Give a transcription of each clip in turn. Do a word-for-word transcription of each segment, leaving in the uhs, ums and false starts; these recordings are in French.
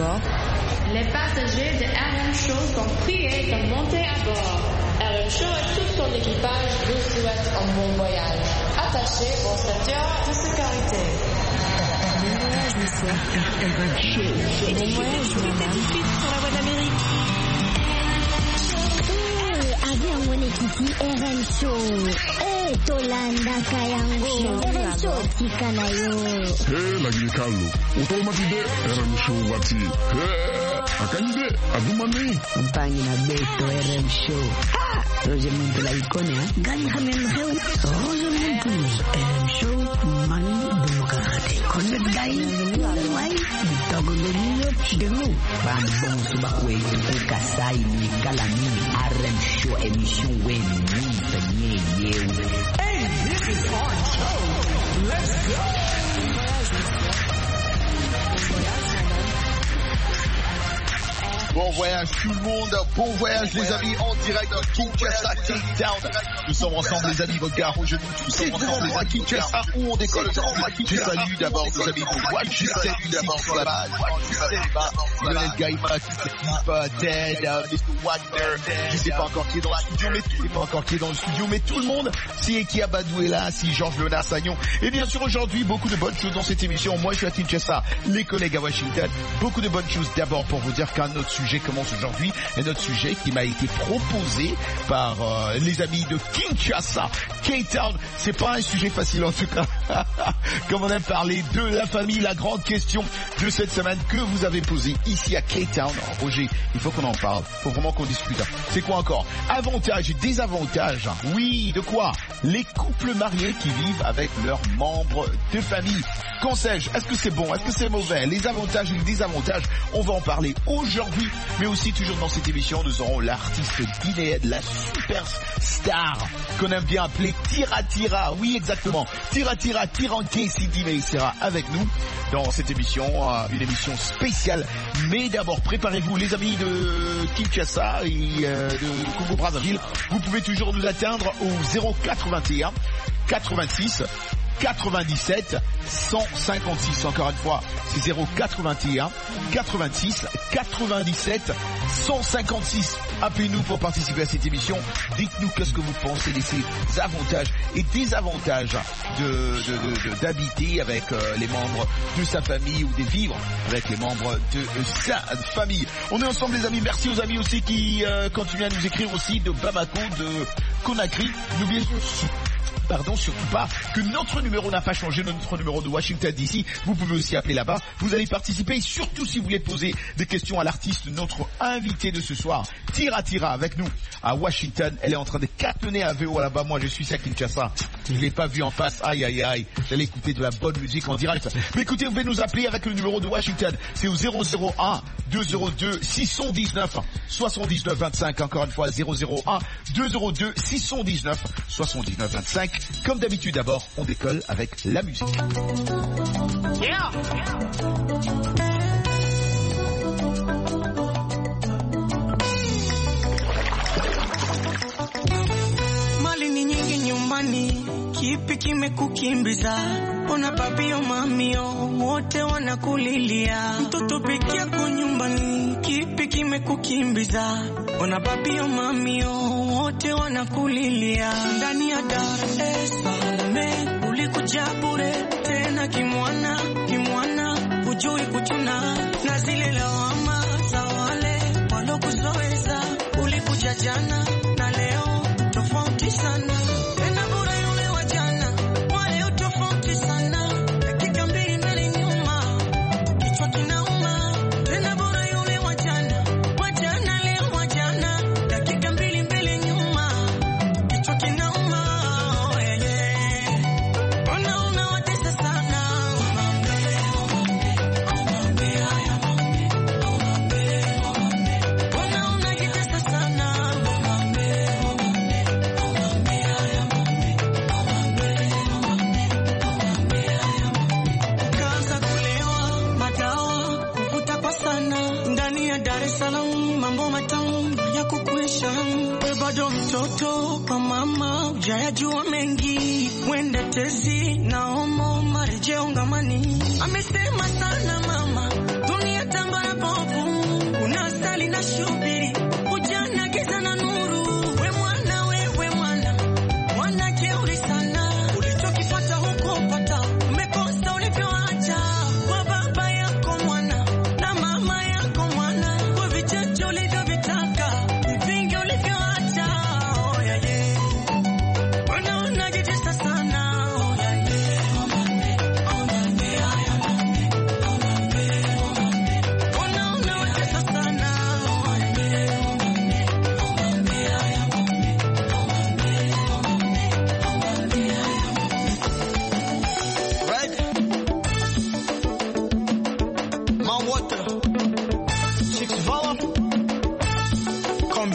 bord. Les passagers de R M Show sont priés de monter à bord. R M Show et tout son équipage vous souhaitent un bon voyage. Attachez vos ceintures de sécurité. Bon voyage, monsieur. R M Show. Bon voyage, madame. Tout de suite sur la voie d'Amérique. Avion mwenyekiti R M Show. Eh, Tolanda Kayango. R M Show tikanayo. Hey, lagi kalu. Utau matide R M Show wati. Hey, akanyide adumani. Mpangi na beto R M Show. Ah, Roger Muntu la ikone ha. Gani hamen heu. Roger Muntu R M Show mani demokrate. Connect guy. Why? Dogo lelio chidelu. Bambon subakwe ukasai ni kalami R M Show emission when we penye yewe. Hey, this is our show. Let's go. Bon voyage tout le monde, bon voyage les amis en direct de Kinshasa, Cape Town. Nous sommes ensemble les amis, regard au genou, nous sommes ensemble les amis Kinshasa où on décolle aujourd'hui. Je salue d'abord nos amis de Watch, je salue d'abord sur la base, Lionel Gaïma, toute l'équipe, Ted, mister Wagner, je sais pas encore qui est dans le studio, mais je sais pas encore qui est dans le studio, mais tout le monde, si Eki Abadou est là, si Georges Léonard Sagnon. Et bien sûr aujourd'hui, beaucoup de bonnes choses dans cette émission. Moi je suis à Kinshasa, les collègues à Washington, beaucoup de bonnes choses d'abord pour vous dire qu'un autre sujet sujet commence aujourd'hui et notre sujet qui m'a été proposé par euh, les amis de Kinshasa, Cape Town. C'est pas un sujet facile en tout cas. Comme on aime parler de la famille, la grande question de cette semaine que vous avez posée ici à Cape Town. Alors, Roger, il faut qu'on en parle, il faut vraiment qu'on discute. C'est quoi encore? Avantages et désavantages. Oui, de quoi? Les couples mariés qui vivent avec leurs membres de famille. Qu'en sais-je? Est-ce que c'est bon? Est-ce que c'est mauvais? Les avantages et les désavantages, on va en parler aujourd'hui. Mais aussi, toujours dans cette émission, nous aurons l'artiste guinéenne, la superstar qu'on aime bien appeler Tira Tira. Oui, exactement. Tira Tira, Tiranké Sidi Mei sera avec nous dans cette émission, euh, une émission spéciale. Mais d'abord, préparez-vous, les amis de Kinshasa et euh, de Congo-Brazzaville. Vous pouvez toujours nous atteindre au zéro quatre-vingt-un quatre-vingt-six quatre-vingt-dix-sept cent cinquante-six. Encore une fois, c'est zéro quatre-vingt-un quatre-vingt-six quatre-vingt-dix-sept cent cinquante-six. Appelez-nous pour participer à cette émission. Dites-nous qu'est-ce que vous pensez de ces avantages et désavantages de, de, de, de d'habiter avec euh, les membres de sa famille ou de vivre avec les membres de euh, sa famille. On est ensemble les amis. Merci aux amis aussi qui euh, continuent à nous écrire aussi de Bamako, de Conakry. N'oubliez Pardon, surtout pas que notre numéro n'a pas changé, notre numéro de Washington D C. Vous pouvez aussi appeler là-bas. Vous allez participer, surtout si vous voulez poser des questions à l'artiste, notre invité de ce soir, Tira Tira, avec nous à Washington. Elle est en train de cartonner à V O là-bas. Moi, je suis à Kinshasa. Je l'ai pas vu en face. Aïe, aïe, aïe. J'allais écouter de la bonne musique en direct. Mais écoutez, vous pouvez nous appeler avec le numéro de Washington. C'est au zéro zéro un deux zéro deux six cent dix-neuf soixante-dix-neuf vingt-cinq. Encore une fois, zéro zéro un deux zéro deux six cent dix-neuf soixante-dix-neuf vingt-cinq. Comme d'habitude, d'abord, on décolle avec la musique. Yeah. Mali ni nyingi nyumbani, kipi kimekukimbiza? Ona babio mamio wote wanakulilia, mtoto peke yako nyumbani, kipi kimekukimbiza? Ona babio mamio wote wanakulilia, ndani ya Dar es Salaam ulikuja bure tena kimwana kimwana, hujui kuchuna na zile lawama za wale walokuzoeza. Ulikuja jana na leo tofauti sana, tena bure yule wa jana, wale tofauti sana. Dakika mbili mbele nyuma, kichwa kinauma. Tena bure yule wa jana, wa jana leo wa jana. Dakika mbili mbele nyuma, kichwa kinauma. Oh, yeah, yeah. Ona una watesa sana. Omambe, omambe, omambe, haya omambe, omambe, omambe. Ona unajitesa sana. Omambe, omambe, omambe, haya omambe, omambe, omambe, omambe, haya omambe. Ukaanza kulewa madawa, kuvuta kwa sana. Ndani ya Dar es Salaam mambo matamu ya kukuisha. Wewe bado mtoto kwa mama, hujayajua mengi. Wende tezi na omo marejeo ngamani. Amesema sana mama, dunia tambara po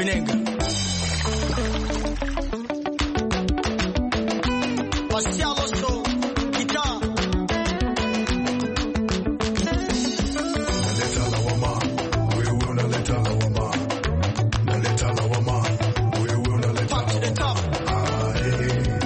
nigga. Marcial also, guitar. Naleta lawama, wewe unaleta lawama. Naleta lawama, wewe unaleta Pop to the top. lawama. Ah, eh.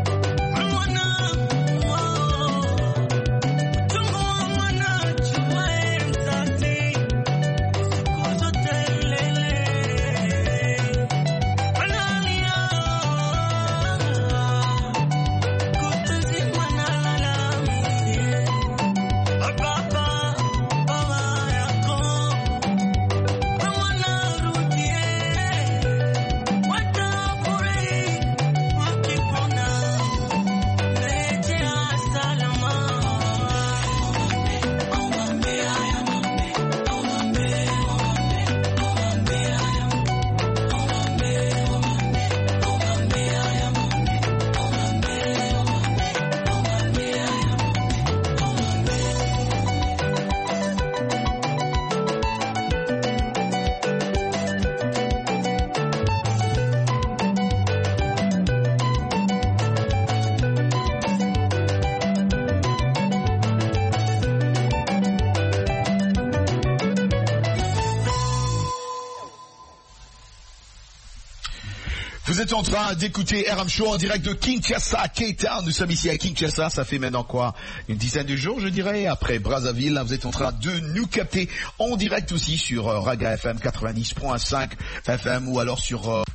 Vous êtes en train d'écouter R M Show en direct de Kinshasa, K-Town. Nous sommes ici à Kinshasa, ça fait maintenant quoi, une dizaine de jours je dirais, après Brazzaville. Là, vous êtes en train de nous capter en direct aussi sur euh, Raga F M quatre-vingt-dix point cinq F M ou alors sur... Euh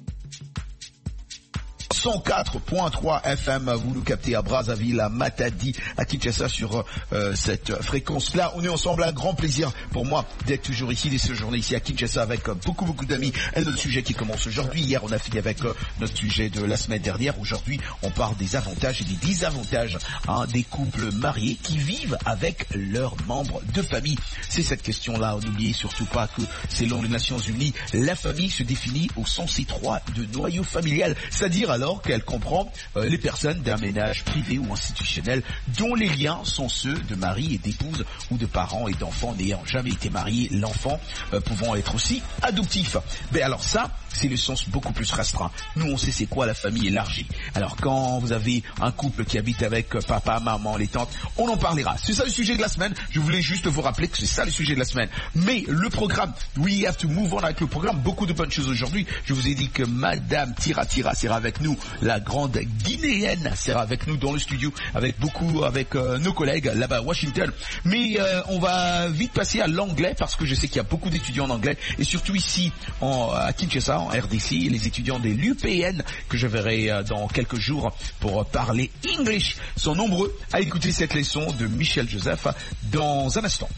cent quatre point trois F M, vous nous captez à Brazzaville, à Matadi, à Kinshasa sur euh, cette fréquence-là. On est ensemble, un grand plaisir pour moi d'être toujours ici, de séjourner ici à Kinshasa avec euh, beaucoup beaucoup d'amis. Et notre sujet qui commence aujourd'hui, hier on a fini avec euh, notre sujet de la semaine dernière. Aujourd'hui on parle des avantages et des désavantages hein, des couples mariés qui vivent avec leurs membres de famille. C'est cette question-là, n'oubliez surtout pas que selon les Nations Unies, la famille se définit au sens étroit de noyau familial, c'est-à-dire alors qu'elle comprend euh, les personnes d'un ménage privé ou institutionnel dont les liens sont ceux de mari et d'épouse ou de parents et d'enfants n'ayant jamais été mariés, l'enfant euh, pouvant être aussi adoptif. Ben alors ça, c'est le sens beaucoup plus restreint. Nous, on sait c'est quoi la famille élargie. Alors quand vous avez un couple qui habite avec euh, papa, maman, les tantes, on en parlera. C'est ça le sujet de la semaine. Je voulais juste vous rappeler que c'est ça le sujet de la semaine. Mais le programme, we have to move on avec le programme. Beaucoup de bonnes choses aujourd'hui. Je vous ai dit que Madame Tira Tira sera avec nous. La grande Guinéenne sera avec nous dans le studio, avec beaucoup, avec euh, nos collègues là-bas à Washington. Mais euh, on va vite passer à l'anglais parce que je sais qu'il y a beaucoup d'étudiants en anglais et surtout ici en, à Kinshasa, en R D C, les étudiants de l'U P N que je verrai euh, dans quelques jours pour euh, parler English sont nombreux à écouter cette leçon de Michel Joseph dans un instant.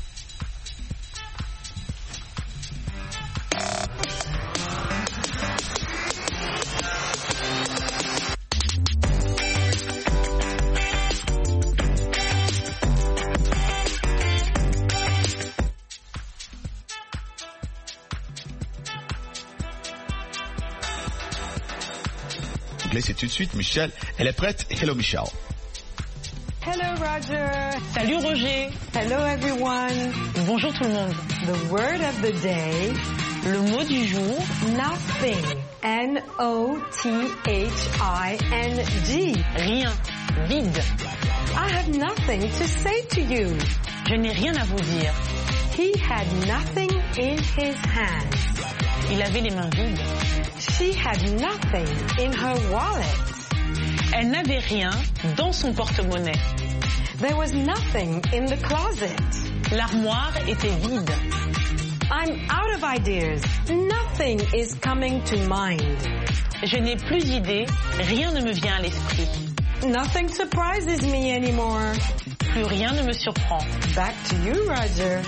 C'est tout de suite Michel. Elle est prête? Hello Michel. Hello Roger. Salut Roger. Hello everyone. Bonjour tout le monde. The word of the day. Le mot du jour. Nothing. N O T H I N G. Rien. Vide. I have nothing to say to you. Je n'ai rien à vous dire. He had nothing in his hands. Il avait les mains vides. She had nothing in her wallet. Elle n'avait rien dans son porte-monnaie. There was nothing in the closet. L'armoire était vide. I'm out of ideas. Nothing is coming to mind. Je n'ai plus d'idées, rien ne me vient à l'esprit. Nothing surprises me anymore. Plus rien ne me surprend. Back to you, Roger.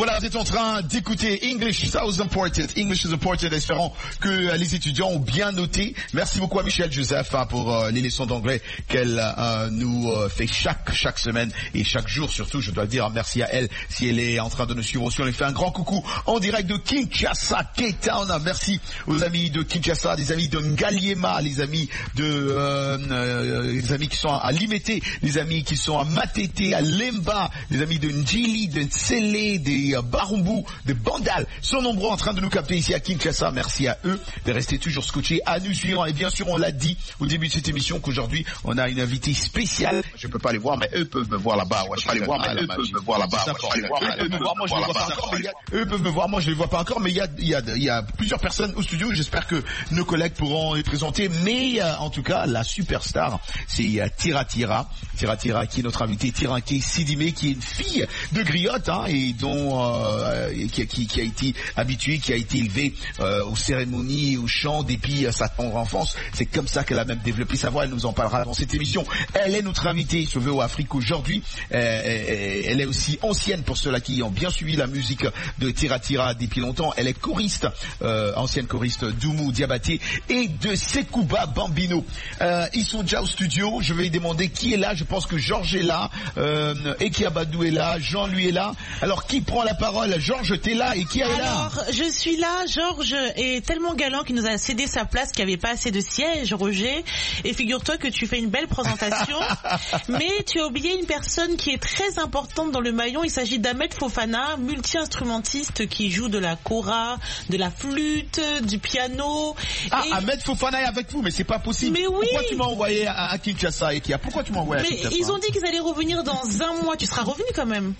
Voilà, vous êtes en train d'écouter English South Important. English is important. Espérons que les étudiants ont bien noté. Merci beaucoup à Michel Joseph hein, pour euh, les leçons d'anglais qu'elle euh, nous euh, fait chaque chaque semaine et chaque jour surtout. Je dois dire merci à elle si elle est en train de nous suivre aussi. On lui fait un grand coucou en direct de Kinshasa, Cape Town. Merci aux amis de Kinshasa, des amis de Ngaliema, les amis de euh, euh, les amis qui sont à Limete, les amis qui sont à Matete, à Lemba, les amis de Njili, de Ntsele, des euh, Barumbu, de Bandal, sont nombreux en train de nous capter ici à Kinshasa. Merci à eux de rester toujours scotchés, à nous suivre. Et bien sûr, on l'a dit au début de cette émission qu'aujourd'hui, on a une invitée spéciale. Je peux pas les voir, mais eux peuvent me voir là-bas. Ouais, je peux pas les voir, mais eux peuvent me voir là-bas. Eux peuvent me voir, moi je les vois pas encore. Eux peuvent me voir, moi je les vois pas encore. Mais il y a, il y a, il y a plusieurs personnes au studio. J'espère que nos collègues pourront les présenter. Mais euh, en tout cas, la superstar, c'est euh, Tira Tira. Tira Tira qui est notre invitée. Tiranké Sidimé, qui est une fille de griotte hein, et dont euh, qui, qui, qui a été habituée, qui a été élevée euh, aux cérémonies, aux chants depuis euh, sa tendre enfance. C'est comme ça qu'elle a même développé sa voix. Elle nous en parlera dans cette émission. Elle est notre invitée sur V O Afrique aujourd'hui. Euh, elle est aussi ancienne pour ceux-là qui ont bien suivi la musique de Tira Tira depuis longtemps. Elle est choriste, euh, ancienne choriste d'Oumou Diabaté et de Sekouba Bambino. Euh, ils sont déjà au studio. Je vais demander qui est là. Je pense que Georges est là, euh, Eki Abadou est là, Jean lui est là. Alors qui prend la parole? Georges, t'es là et qui est là? Alors, je suis là. Georges est tellement galant qu'il nous a cédé sa place, qu'il n'y avait pas assez de sièges, Roger. Et figure-toi que tu fais une belle présentation. Mais tu as oublié une personne qui est très importante dans le maillon. Il s'agit d'Ahmed Fofana, multi-instrumentiste qui joue de la kora, de la flûte, du piano. Ah, et... Ahmed Fofana est avec vous, mais c'est pas possible. Mais oui. Pourquoi tu m'as envoyé à, à Kinshasa, Ekia? Pourquoi tu m'as envoyé à Mais Kinshasa? ils ont dit qu'ils allaient revenir dans un mois. Tu seras revenu quand même.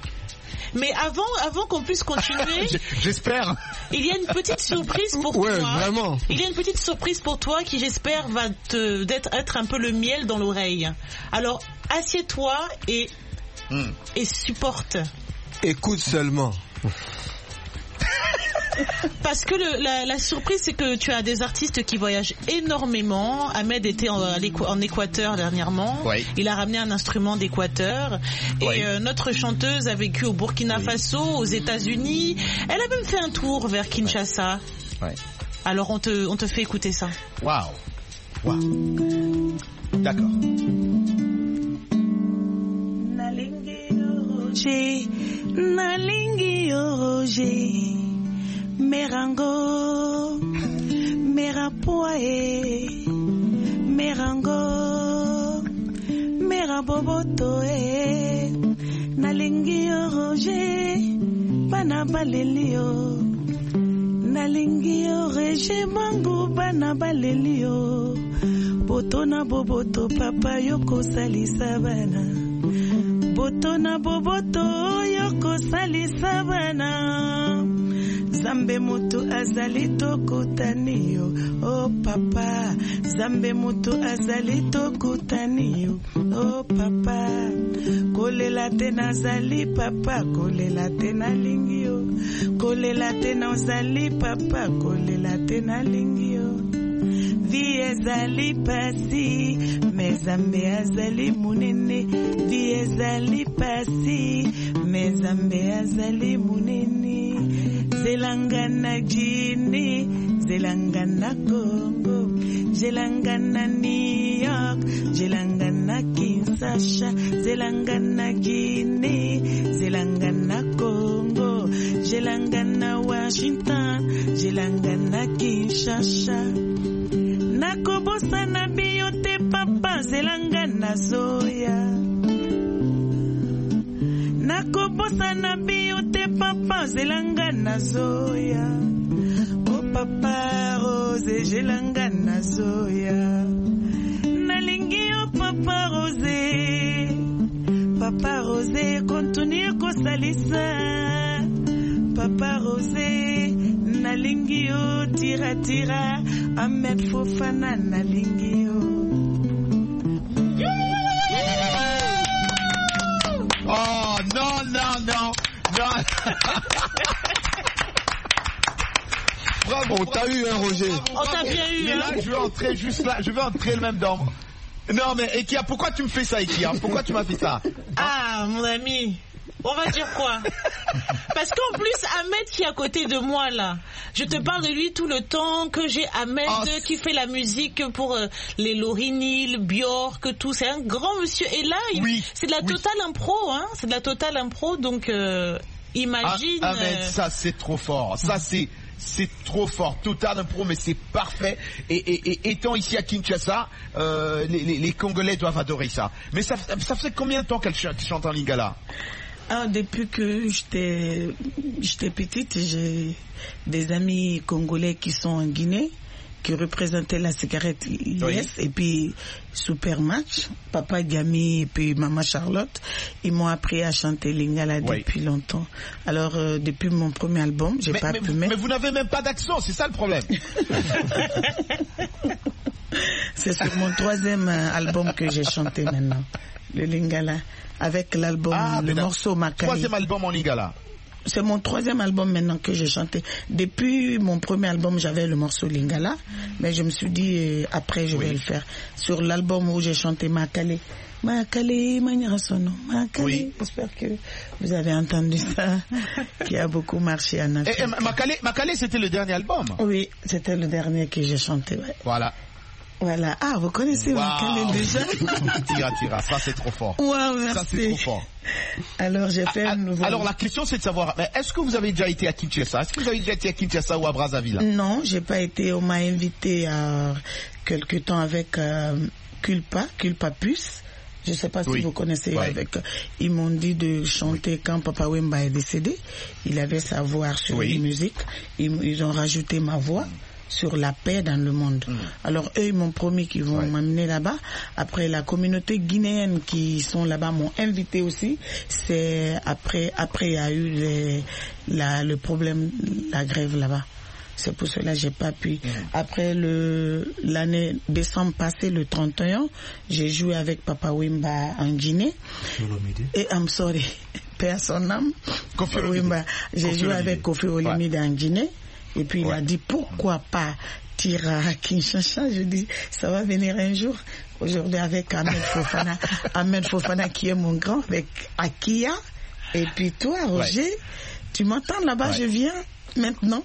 Mais avant, avant qu'on puisse continuer, j'espère. Il y a une petite surprise pour ouais, toi. Vraiment. Il y a une petite surprise pour toi qui, j'espère, va te d'être être un peu le miel dans l'oreille. Alors, assieds-toi et mm. et supporte. Écoute seulement. Parce que le, la, la surprise, c'est que tu as des artistes qui voyagent énormément. Ahmed était en, en Équateur dernièrement. Oui. Il a ramené un instrument d'Équateur. Oui. Et euh, notre chanteuse a vécu au Burkina Faso, aux États-Unis. Elle a même fait un tour vers Kinshasa. Oui. Alors on te, on te fait écouter ça. Waouh. Waouh. D'accord. Nalingi Roger, Merango, Merapoe, Merango, Merabobotoe, Nalingi Roger, Banabalelio, Nalingi Roger, Bangu, Banabalelio, Botona Boboto, Papa Yoko Salisabana. Botona boboto yoko sali sabana Zambe mutu azali tokutaniyo oh papa Zambe mutu azali tokutaniyo oh papa Kolela tena zali papa Kolela tena lingio Kolela tena zali papa Kolela tena lingio Vie ezali pasi Mezambe azali munene Vie ezali pasi Mezambe azali munene Zelangana Guinée Zelangana Congo Zelangana New York Zelangana Kinshasa Zelangana Guinée Zelangana Congo Zelangana Washington Zelangana Kinshasa Nakobosa na biyote papa Zelangana Zoya Nakobosa na biyote papa Zelangana Zoya Oh papa Rose Zelangana Zoya Nalingi oh papa Rose Papa Rose continue kosalisa Papa Rose Nalingi oh tira tira Ahmed Fofana nalingi oh Oh non non non non Bravo, on t'a eu hein Roger. On t'a bien eu. Mais là je vais entrer juste là, je vais entrer le même dans. Non mais Ekia, pourquoi tu me fais ça Ekia? Pourquoi tu m'as fait ça? Ah mon ami. On va dire quoi? Parce qu'en plus, Ahmed qui est à côté de moi là, je te parle de lui tout le temps, que j'ai Ahmed oh, qui fait la musique pour euh, les Lorini, le Björk, tout. C'est un grand monsieur. Et là, il, oui, c'est de la totale oui. impro, hein. C'est de la totale impro, donc euh, imagine. Ah, Ahmed, euh... ça c'est trop fort. Ça c'est c'est trop fort. Total impro, mais c'est parfait. Et, et, et étant ici à Kinshasa, euh, les, les, les Congolais doivent adorer ça. Mais ça, ça fait combien de temps qu'elle chante, chante en lingala? Ah, depuis que j'étais, j'étais petite, j'ai des amis congolais qui sont en Guinée, qui représentaient la cigarette I S, oui. Et puis Super Match, Papa Gami et puis Maman Charlotte, ils m'ont appris à chanter lingala oui. depuis longtemps. Alors, euh, depuis mon premier album, j'ai mais, pas mais, pu mettre... Mais vous n'avez même pas d'accent, c'est ça le problème. C'est sur mon troisième album que j'ai chanté maintenant, le lingala. Avec l'album, ah, le morceau Makali. Troisième album en lingala. C'est mon troisième album maintenant que j'ai chanté. Depuis mon premier album, j'avais le morceau lingala, mais je me suis dit euh, après je oui. vais le faire. Sur l'album où j'ai chanté Makali, Makali, Manierasono, Makali. Oui. J'espère que vous avez entendu ça, qui a beaucoup marché en Afrique. Et, et Makali, Makali, c'était le dernier album. Oui, c'était le dernier que j'ai chanté. Ouais. Voilà. Voilà. Ah, vous connaissez wow. Makali déjà? Tira, tira, ça c'est trop fort. Wow, merci. Ça c'est trop fort. Alors j'ai fait ah, un nouveau... Alors la question c'est de savoir, mais est-ce que vous avez déjà été à Kinshasa? Est-ce que vous avez déjà été à Kinshasa ou à Brazzaville? Non, j'ai pas été. On m'a invité à quelque temps avec euh, Culpa, Culpa Puce. Je sais pas si oui. vous connaissez. Ouais. Avec, ils m'ont dit de chanter oui. quand Papa Wemba est décédé. Il avait sa voix sur oui. les musiques. Ils, ils ont rajouté ma voix sur la paix dans le monde. Mmh. Alors eux ils m'ont promis qu'ils vont ouais. m'amener là-bas. Après la communauté guinéenne qui sont là-bas m'ont invité aussi. C'est après après il y a eu les, la, le problème, la grève là-bas. C'est pour cela que j'ai pas pu. Mmh. Après le l'année décembre passé, le trente et un, j'ai joué avec Papa Wemba en Guinée. Et I'm sorry, paix à son âme. Kofi Wemba. J'ai Kofi joué Olomide. Avec Kofi Olomide ouais. en Guinée. Et puis il ouais. a dit pourquoi pas Tira à Kinshasa. Je dis ça va venir un jour. Aujourd'hui avec Ahmed Fofana, Ahmed Fofana qui est mon grand, avec Akia. Et puis toi Roger, ouais. tu m'entends là-bas, ouais. je viens maintenant.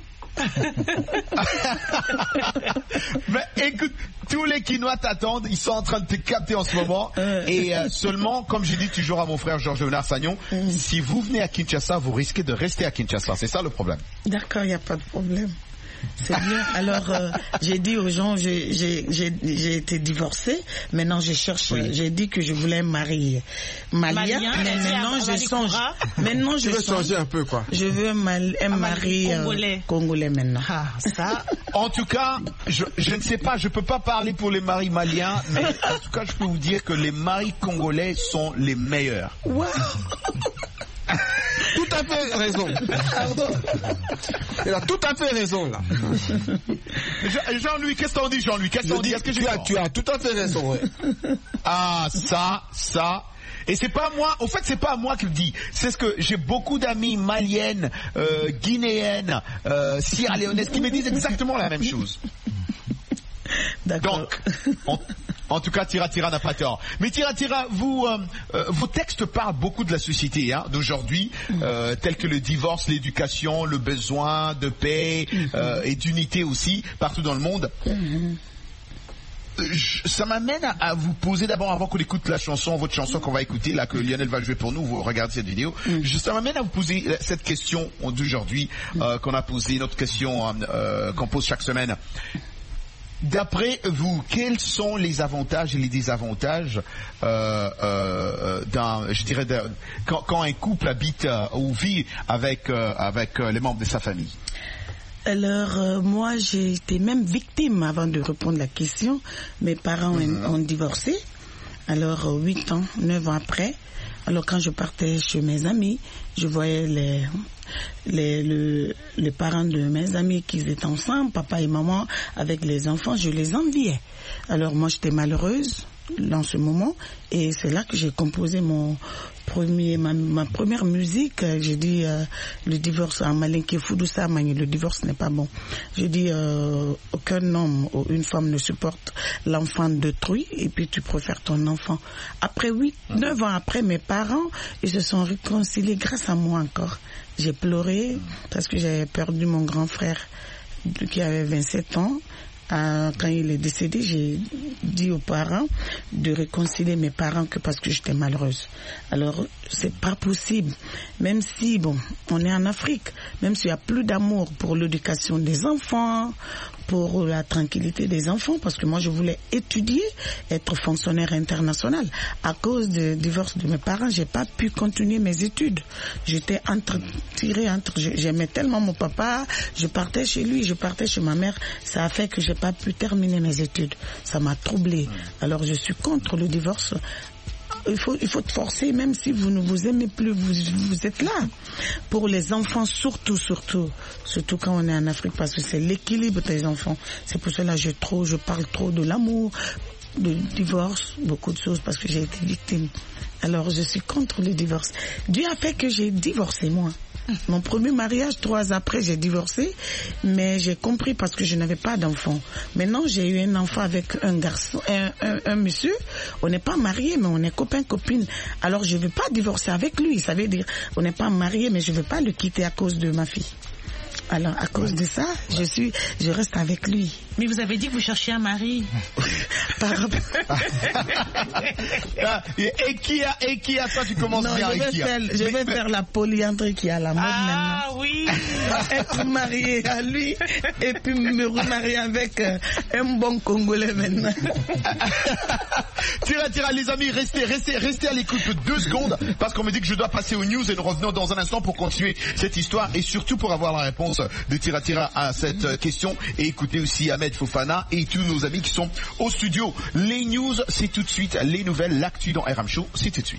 Mais écoute, tous les Quinois t'attendent, ils sont en train de te capter en ce moment. Euh... Et euh, seulement, comme j'ai dit toujours à mon frère Georges Léonard Sagnon, mm. si vous venez à Kinshasa, vous risquez de rester à Kinshasa. C'est ça le problème. D'accord, il n'y a pas de problème. C'est bien. Alors, euh, j'ai dit aux gens, j'ai, j'ai, j'ai, j'ai été divorcée. Maintenant, je cherche. Oui. J'ai dit que je voulais me marier malien. malien mais maintenant, je songe. Maintenant, je tu veux songe. changer un peu, quoi. Je veux mal, un mari congolais. Euh, congolais maintenant. Ah, ça. En tout cas, je, je ne sais pas. Je peux pas parler pour les maris maliens, mais en tout cas, je peux vous dire que les maris congolais sont les meilleurs. Wow. Tout à fait raison. Pardon. Il a tout à fait raison là. Jean-Louis, qu'est-ce qu'on dit, Jean-Louis? Qu'est-ce qu'on dit? Est-ce que tu as, tu as tout à fait raison. Ouais. Ah, ça, ça. Et c'est pas moi, au fait c'est pas moi qui le dis, c'est ce que j'ai beaucoup d'amis maliennes, euh, guinéennes, euh, sierra-léonaises qui me disent exactement la même chose. D'accord. Donc, on, en tout cas, Tira Tira n'a pas tort. Mais Tira Tira, vous, euh, euh, vos textes parlent beaucoup de la société hein, d'aujourd'hui, euh, tels que le divorce, l'éducation, le besoin de paix euh, et d'unité aussi, partout dans le monde. Je, ça m'amène à, à vous poser d'abord, avant qu'on écoute la chanson, votre chanson qu'on va écouter, là, que Lionel va jouer pour nous, vous regardez cette vidéo, je, ça m'amène à vous poser cette question d'aujourd'hui, euh, qu'on a posée, notre question euh, qu'on pose chaque semaine. D'après vous, quels sont les avantages et les désavantages euh, euh, d'un, je dirais, d'un, quand, quand un couple habite euh, ou vit avec euh, avec euh, les membres de sa famille? Alors euh, moi j'ai été même victime avant de répondre à la question. Mes parents mm-hmm. ont divorcé. Alors huit ans, neuf ans après. Alors quand je partais chez mes amis, je voyais les les le, les parents de mes amis qui étaient ensemble, papa et maman avec les enfants, je les enviais. Alors moi j'étais malheureuse. dans ce moment, et c'est là que j'ai composé mon premier, ma, ma première musique. J'ai dit euh, le divorce en malinké foudoussa, le divorce n'est pas bon. J'ai dit euh, aucun homme ou une femme ne supporte l'enfant d'autrui, et puis tu préfères ton enfant. Après huit, neuf ans après, mes parents, ils se sont réconciliés grâce à moi encore. J'ai pleuré parce que j'avais perdu mon grand frère qui avait vingt-sept ans. Quand il est décédé, j'ai dit aux parents de réconcilier mes parents que parce que j'étais malheureuse. Alors, c'est pas possible. Même si, bon, on est en Afrique, même s'il y a plus d'amour pour l'éducation des enfants, pour la tranquillité des enfants, parce que moi, je voulais étudier, être fonctionnaire international. À cause du divorce de mes parents, j'ai pas pu continuer mes études. J'étais entre, tirée entre, j'aimais tellement mon papa, je partais chez lui, je partais chez ma mère. Ça a fait que j'ai pas pu terminer mes études. Ça m'a troublée. Alors, je suis contre le divorce. Il faut, il faut te forcer, même si vous ne vous aimez plus, vous, vous êtes là. Pour les enfants, surtout, surtout, surtout quand on est en Afrique, parce que c'est l'équilibre des enfants. C'est pour cela que je, trop, je parle trop de l'amour, du divorce, beaucoup de choses, parce que j'ai été victime. Alors, je suis contre le divorce. Dieu a fait que j'ai divorcé, moi. Mon premier mariage, trois ans après, j'ai divorcé, mais j'ai compris parce que je n'avais pas d'enfant. Maintenant, j'ai eu un enfant avec un garçon, un, un, un monsieur. On n'est pas mariés, mais on est copain-copine. Alors, je ne veux pas divorcer avec lui. Ça veut dire, on n'est pas mariés, mais je ne veux pas le quitter à cause de ma fille. Alors, à cause de ça, ouais. je suis, je reste avec lui. Mais vous avez dit que vous cherchiez un mari. Par rapport... et, et qui a, et qui a ça, tu commences non, bien je vais, avec qui faire, je vais faire la polyandrie qui a la mode ah, maintenant. Ah oui. Être marié à lui et puis me remarier avec euh, un bon Congolais maintenant. Tira, tira, les amis, restez, restez, restez à l'écoute deux secondes parce qu'on me dit que je dois passer aux news et nous revenons dans un instant pour continuer cette histoire et surtout pour avoir la réponse de Tira Tira à cette question et écoutez aussi Ahmed Fofana et tous nos amis qui sont au studio. Les news, c'est tout de suite, les nouvelles, l'actu dans R M Show, c'est tout de suite.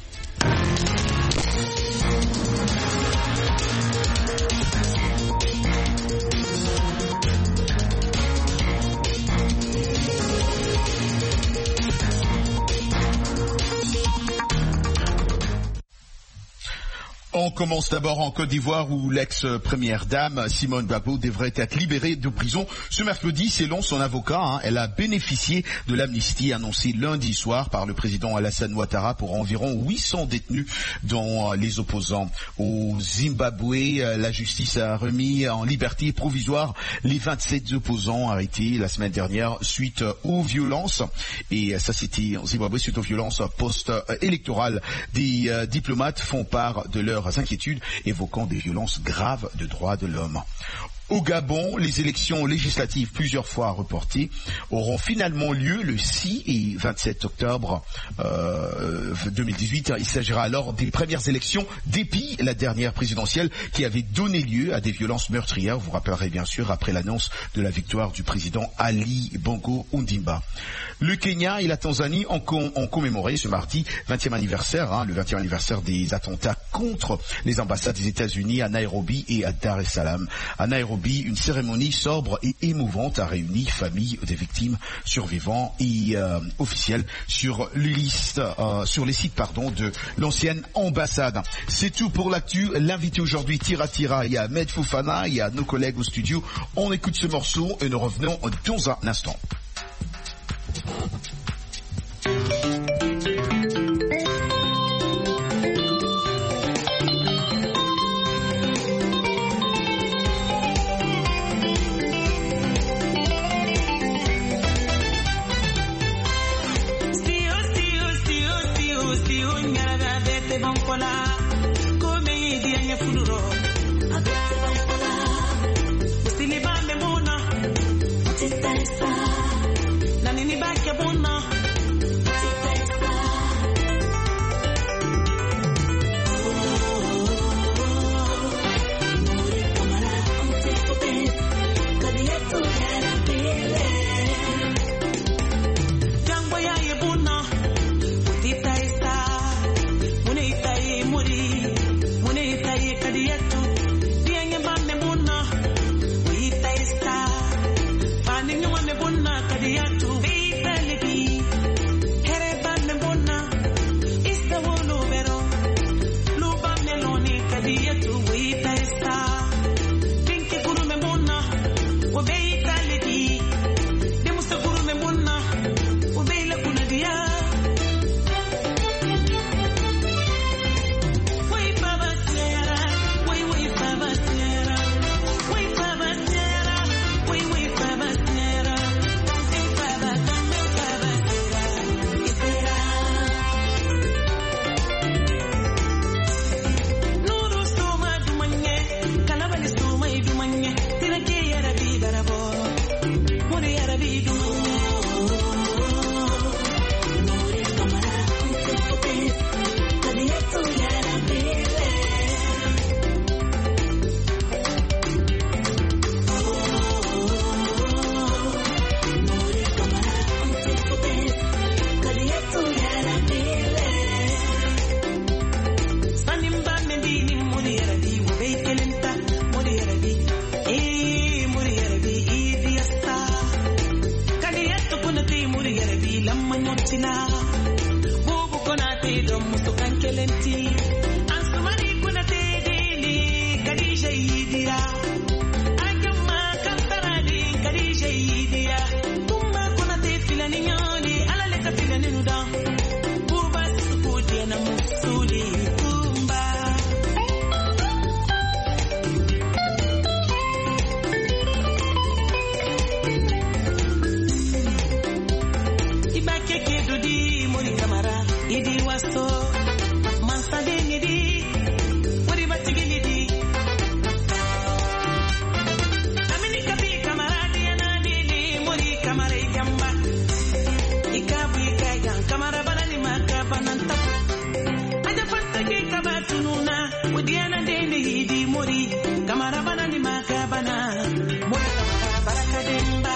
On commence d'abord en Côte d'Ivoire où l'ex-première dame Simone Gbagbo devrait être libérée de prison ce mercredi selon son avocat. Hein. Elle a bénéficié de l'amnistie annoncée lundi soir par le président Alassane Ouattara pour environ huit cents détenus dont les opposants. Au Zimbabwe, la justice a remis en liberté provisoire les vingt-sept opposants arrêtés la semaine dernière suite aux violences. Et ça c'était en Zimbabwe suite aux violences post-électorales. Des euh, diplomates font part de leur inquiétudes évoquant des violences graves de droits de l'homme. Au Gabon, les élections législatives plusieurs fois reportées auront finalement lieu le six et vingt-sept octobre euh, deux mille dix-huit. Il s'agira alors des premières élections dépit la dernière présidentielle qui avait donné lieu à des violences meurtrières. Vous vous rappellerez bien sûr après l'annonce de la victoire du président Ali Bongo Ondimba. Le Kenya et la Tanzanie ont, com- ont commémoré ce mardi vingtième anniversaire, hein, le vingtième anniversaire des attentats contre les ambassades des États-Unis à Nairobi et à Dar es Salaam. À Nairobi, une cérémonie sobre et émouvante a réuni familles des victimes, survivants et euh, officiels sur les listes, euh, sur les sites pardon de l'ancienne ambassade. C'est tout pour l'actu. L'invité aujourd'hui, Tira Tira, il y a Ahmed Fofana, il y a nos collègues au studio. On écoute ce morceau et nous revenons dans un instant. Kadi so kankelenti ansumani kuna tedeli kadija yidia agama kantarani kadija yidia kumba kuna te filani nyoni ala leka filani nuda buba sukudi na musuli kumba ibakeke dudi mori kamara idi waso mansade nidi mori batigili di amini kapi kamara di anadili mori kamara ikamba ikabu ikaigan kamara banani makabananta aja fataki kabatununa udiana deni hidi mori kamara banani makabana mori kamara baraka demba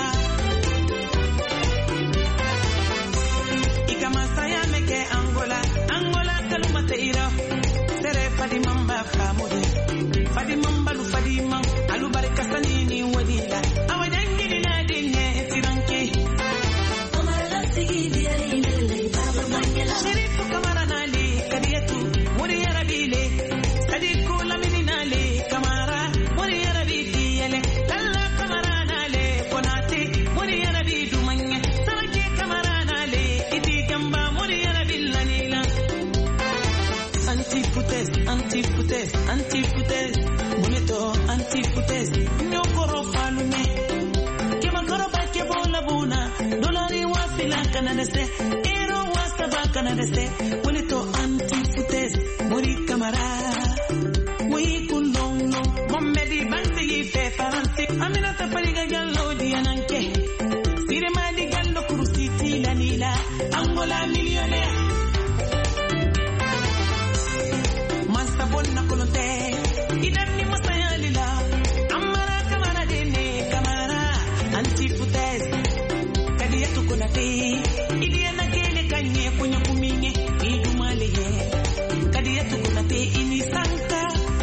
ikamasaya meke angola angola kalumate ira sere fadi mamba famode fadi mamba lu fadi mam alu baraka sanini wadila awajangini na dinne tiranke amara sigidi ari nele baba mangela sherifu kamara nali kadiyatu muri yarabile sadiku lamini nali kamara muri yarabiti yele lalla kamara nale konate muri yarabidu manye sarake kamara nale iti kamba muri yarabillanila antifutes antifutes antifutes bonito antifutes nyokoro falume kema koro bakke bola buna dolari wasila kanadese ero wasaba kanadese bonito antifutes muri kamara muri kulongo mommedi bandi fe faransi aminata pariga gallo diananke sire madi gallo kurusiti lanila angola millionaire mansa bonna kolonte idanni masayalila amara kamara dene kamara antifutes kadiyatu konate idiana kele kanye kunya kuminye idumale kadiyatu konate ini sanka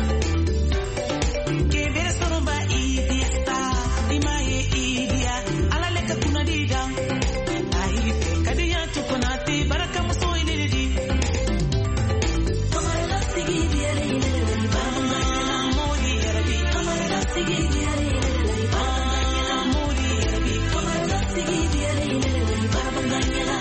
kebere soromba idiasta imaye idia alaleka kuna dida ai kadiyatu konate baraka muso ilidi kamara sigidi ari baba mori arabi kamara sigidi ari baba mori arabi kamara sigidi ari baba ngela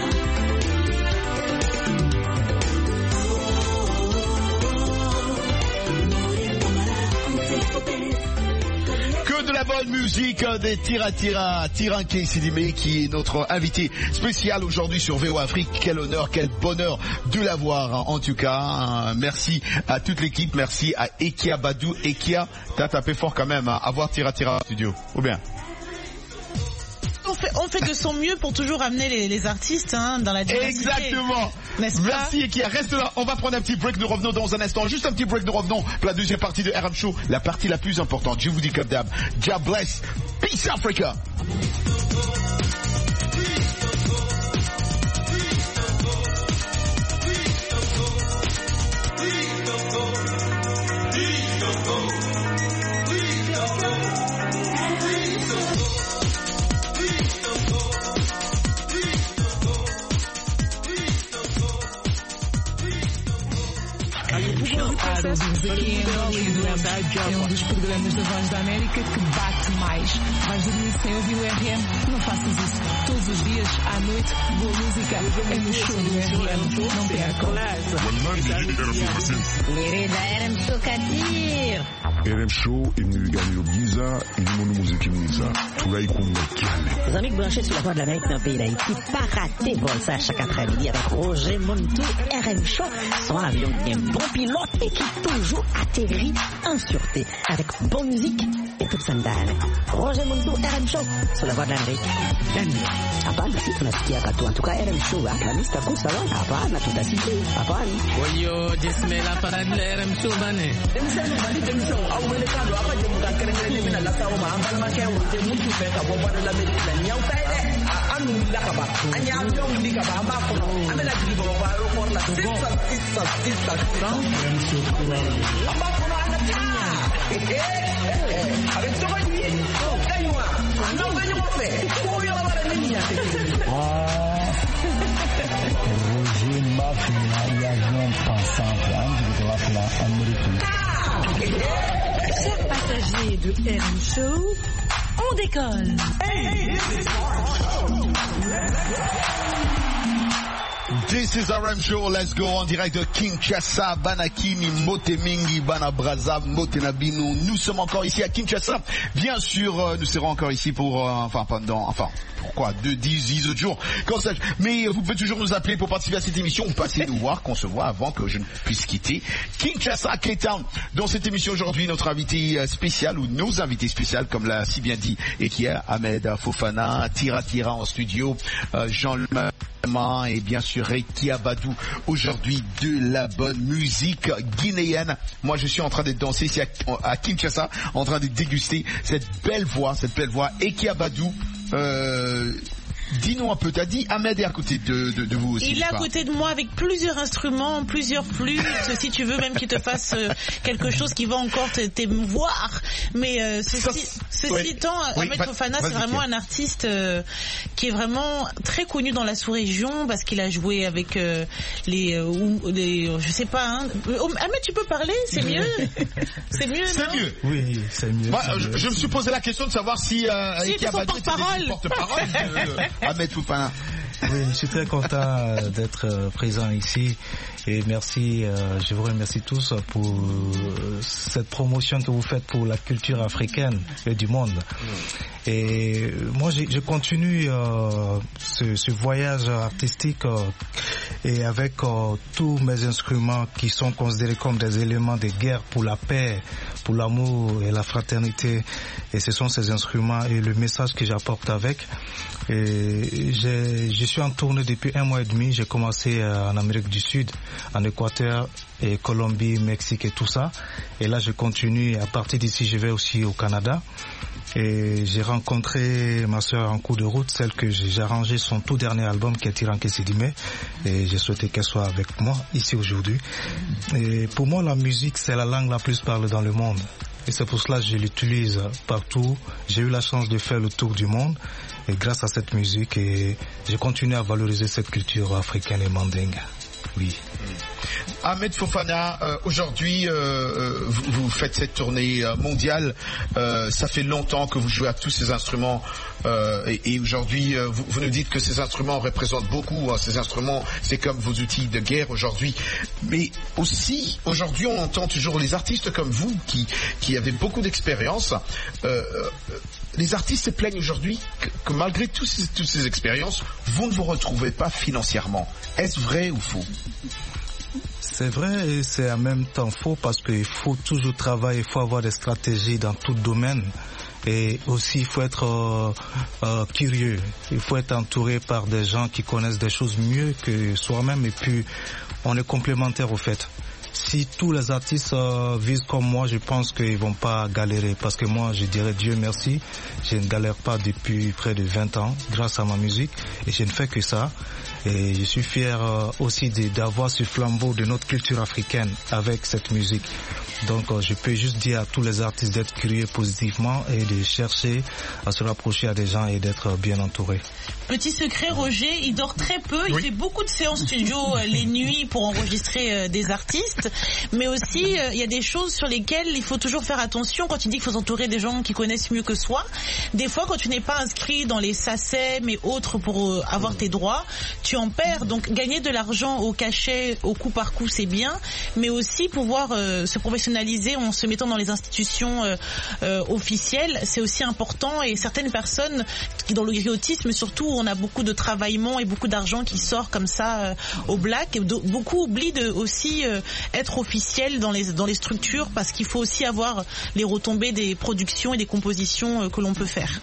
Que de la bonne musique des Tira Tira, Tiranké Sidimé qui est notre invité spécial aujourd'hui sur V O Afrique. Quel honneur, quel bonheur de l'avoir en tout cas. Merci à toute l'équipe, merci à Ekia Badou. Ekia, t'as tapé fort quand même à avoir Tira Tira studio, ou bien? On fait, on fait de son mieux pour toujours amener les, les artistes hein, dans la diversité. Exactement. N'est-ce pas? Merci Ekia, reste là. On va prendre un petit break, nous revenons dans un instant. Juste un petit break, nous revenons pour la deuxième partie de R M Show. La partie la plus importante, je vous dis comme d'hab. God bless. Peace Africa. Ouvimos aqui em Angola, é um dos programas da Voz da América que bate mais. Vais dormir sem ouvir o R M? Não faças isso. Todos os dias, à noite, boa música é no show do R M. Não percam. Querida R M Show Kadir. R M Show imnigani giza ilimono muziki mwiza turaikunda cyane. Les amis branchés sur la Voix de l'Amérique d'un pays d'Haïti, pas raté vol ça chaque après-midi avec Roger Montou, R M Show, son avion qui est un bon pilote et qui toujours atterrit en sûreté avec bonne musique et toute sandale. Roger Montou, R M Show, sur la Voix de l'Amérique. Hapana, si tunasikia katu, en tout cas R M Show, Akamista Kusawa, hapana, tutasikia, hapana. Oyo, jismela para de R M Show, bane. Emisano bali demisão, ao mercado, apa de muda querendo eliminar la sauma, ambal ma que o de muito feca, bo para la América, nyau pele, anu la kaba, anya avion li kaba, amba ko, amela di bo ba ro por la sissa sissa sissa. R M Show kurala. Amba ko na tia. Eh eh. Avec toi lui, kaywa. Não ganho uma fé. Ko yo la bara minha. Ah. Roger bafina ya avion pensante anjili bafina américain. Chers passagers de R M Show, on décolle. This is R M Show, let's go en direct de Kinshasa, Banakini, Motemingi, Banabraza, Motenabino. Nous sommes encore ici à Kinshasa. Bien sûr, euh, nous serons encore ici pour, euh, enfin, pendant, enfin, pourquoi, deux, dix, dix autres jours. Quand ça, mais vous pouvez toujours nous appeler pour participer à cette émission ou passer nous voir, qu'on se voit avant que je ne puisse quitter Kinshasa, Cape Town. Dans cette émission aujourd'hui, notre invité spécial ou nos invités spéciaux, comme l'a si bien dit, et qui est Ahmed Fofana, Tira Tira en studio, euh, Jean-Luc et bien sûr Rekia Badou, aujourd'hui de la bonne musique guinéenne. Moi je suis en train de danser ici à, à Kinshasa, en train de déguster cette belle voix, cette belle voix. Rekia Badou, euh, dis-nous un peu, t'as dit Ahmed est à côté de, de, de vous aussi. Il est à côté de moi avec plusieurs instruments, plusieurs flûtes, si tu veux même qu'il te fasse euh, quelque chose qui va encore t'émouvoir. Mais euh, ceci, Ça, ceci oui. étant, oui, Ahmed Fofana, c'est vraiment un artiste euh, qui est vraiment très connu dans la sous-région parce qu'il a joué avec euh, les, euh, les, je sais pas. Hein. Ahmed, tu peux parler, c'est mieux. C'est mieux. C'est mieux. Oui, c'est mieux. Bah, c'est je, mieux. je me suis posé la question de savoir si euh, si était porte-parole. porte-parole. Ahmed Fofana. Oui, je suis très content d'être présent ici et merci, euh, je vous remercie tous pour euh, cette promotion que vous faites pour la culture africaine et du monde. Et moi, je, je continue euh, ce, ce voyage artistique euh, et avec euh, tous mes instruments qui sont considérés comme des éléments de guerre pour la paix, pour l'amour et la fraternité. Et ce sont ces instruments et le message que j'apporte avec. Et je suis en tournée depuis un mois et demi. J'ai commencé en Amérique du Sud, en Équateur, et Colombie, Mexique et tout ça. Et là, je continue. À partir d'ici, je vais aussi au Canada. Et j'ai rencontré ma sœur en cours de route, celle que j'ai arrangé son tout dernier album qui est Tiranke Sidimé. Et j'ai souhaité qu'elle soit avec moi ici aujourd'hui. Et pour moi, la musique, c'est la langue la plus parlée dans le monde. Et c'est pour cela que je l'utilise partout. J'ai eu la chance de faire le tour du monde. Et grâce à cette musique, et je continue à valoriser cette culture africaine et mandingue. Oui. Ahmed Fofana, euh, aujourd'hui, euh, vous, vous faites cette tournée mondiale. Euh, ça fait longtemps que vous jouez à tous ces instruments. Euh, et, et aujourd'hui, euh, vous, vous nous dites que ces instruments représentent beaucoup. Hein, ces instruments, c'est comme vos outils de guerre aujourd'hui. Mais aussi, aujourd'hui, on entend toujours les artistes comme vous, qui, qui avaient beaucoup d'expérience. Euh, les artistes se plaignent aujourd'hui que, que malgré tous ces, toutes ces expériences, vous ne vous retrouvez pas financièrement. Est-ce vrai ou faux? C'est vrai et c'est en même temps faux parce qu'il faut toujours travailler, il faut avoir des stratégies dans tout domaine. Et aussi, il faut être euh, euh, curieux. Il faut être entouré par des gens qui connaissent des choses mieux que soi-même. Et puis, on est complémentaires au fait. Si tous les artistes euh, visent comme moi, je pense qu'ils vont pas galérer. Parce que moi, je dirais Dieu merci, je ne galère pas depuis près de vingt ans grâce à ma musique. Et je ne fais que ça. Et je suis fier euh, aussi d'avoir ce flambeau de notre culture africaine avec cette musique. Donc euh, je peux juste dire à tous les artistes d'être curieux positivement et de chercher à se rapprocher à des gens et d'être bien entourés. Petit secret, Roger, il dort très peu, il oui. fait beaucoup de séances studio euh, les nuits pour enregistrer euh, des artistes, mais aussi il euh, y a des choses sur lesquelles il faut toujours faire attention quand il dit qu'il faut s'entourer des gens qui connaissent mieux que soi. Des fois, quand tu n'es pas inscrit dans les S A C E M et autres pour euh, avoir tes droits, tu en perds. Donc gagner de l'argent au cachet, au coup par coup, c'est bien, mais aussi pouvoir euh, se professionnaliser en se mettant dans les institutions euh, euh, officielles, c'est aussi important. Et certaines personnes, dans le griotisme surtout, on a beaucoup de travaillement et beaucoup d'argent qui sort comme ça euh, au black. Et do, beaucoup oublient de aussi euh, être officiel dans les dans les structures parce qu'il faut aussi avoir les retombées des productions et des compositions euh, que l'on peut faire.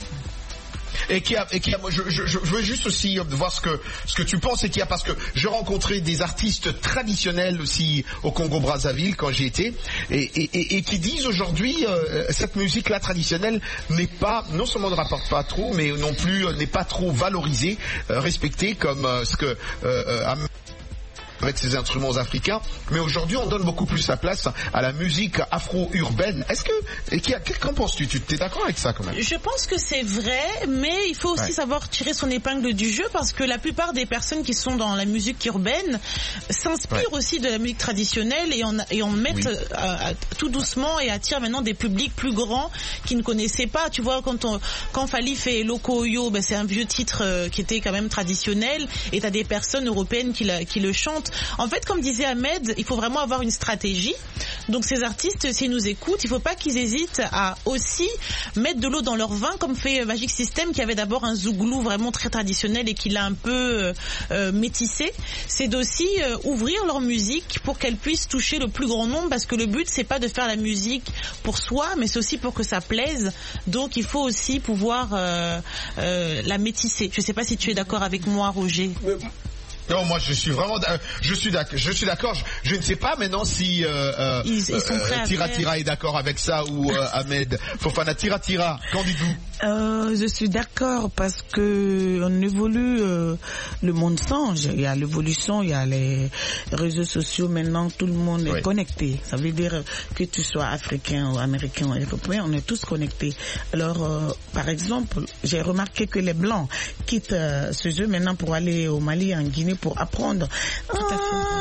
Et qui a, et qui a, je, je, je veux juste aussi voir ce que ce que tu penses et qui a parce que j'ai rencontré des artistes traditionnels aussi au Congo-Brazzaville quand j'y étais et, et, et, et qui disent aujourd'hui euh, cette musique-là traditionnelle n'est pas non seulement ne rapporte pas trop mais non plus euh, n'est pas trop valorisée, euh, respectée comme euh, ce que euh, euh, avec ses instruments africains, mais aujourd'hui on donne beaucoup plus sa place à la musique afro-urbaine. Est-ce que, et qu'en penses-tu? Tu es d'accord avec ça quand même? Je pense que c'est vrai, mais il faut aussi ouais. savoir tirer son épingle du jeu, parce que la plupart des personnes qui sont dans la musique urbaine s'inspirent ouais. aussi de la musique traditionnelle et on, et on met oui. euh, tout doucement et attire maintenant des publics plus grands qui ne connaissaient pas. Tu vois, quand, on, quand Fali fait Loco Oyo, ben c'est un vieux titre euh, qui était quand même traditionnel et t'as des personnes européennes qui, la, qui le chantent. En fait, comme disait Ahmed, il faut vraiment avoir une stratégie. Donc ces artistes, s'ils nous écoutent, il ne faut pas qu'ils hésitent à aussi mettre de l'eau dans leur vin, comme fait Magic System, qui avait d'abord un zouglou vraiment très traditionnel et qui l'a un peu euh, métissé. C'est d'aussi euh, ouvrir leur musique pour qu'elle puisse toucher le plus grand nombre, parce que le but c'est pas de faire la musique pour soi, mais c'est aussi pour que ça plaise. Donc il faut aussi pouvoir euh, euh, la métisser. Je sais pas si tu es d'accord avec moi, Roger. Mais... Non, moi je suis vraiment, je suis d'accord, je suis d'accord. Je, je ne sais pas maintenant si euh, euh, ils, ils sont prêts euh, Tira Tira est d'accord avec ça ou euh, Ahmed Fofana. Tira Tira, qu'en dites-vous? euh, Je suis d'accord parce que on évolue, euh, le monde change. Il y a l'évolution, il y a les réseaux sociaux. Maintenant, tout le monde est oui. connecté. Ça veut dire que tu sois africain ou américain ou européen, on est tous connectés. Alors, euh, par exemple, j'ai remarqué que les blancs quittent euh, ce jeu maintenant pour aller au Mali, en Guinée, pour apprendre. Ah,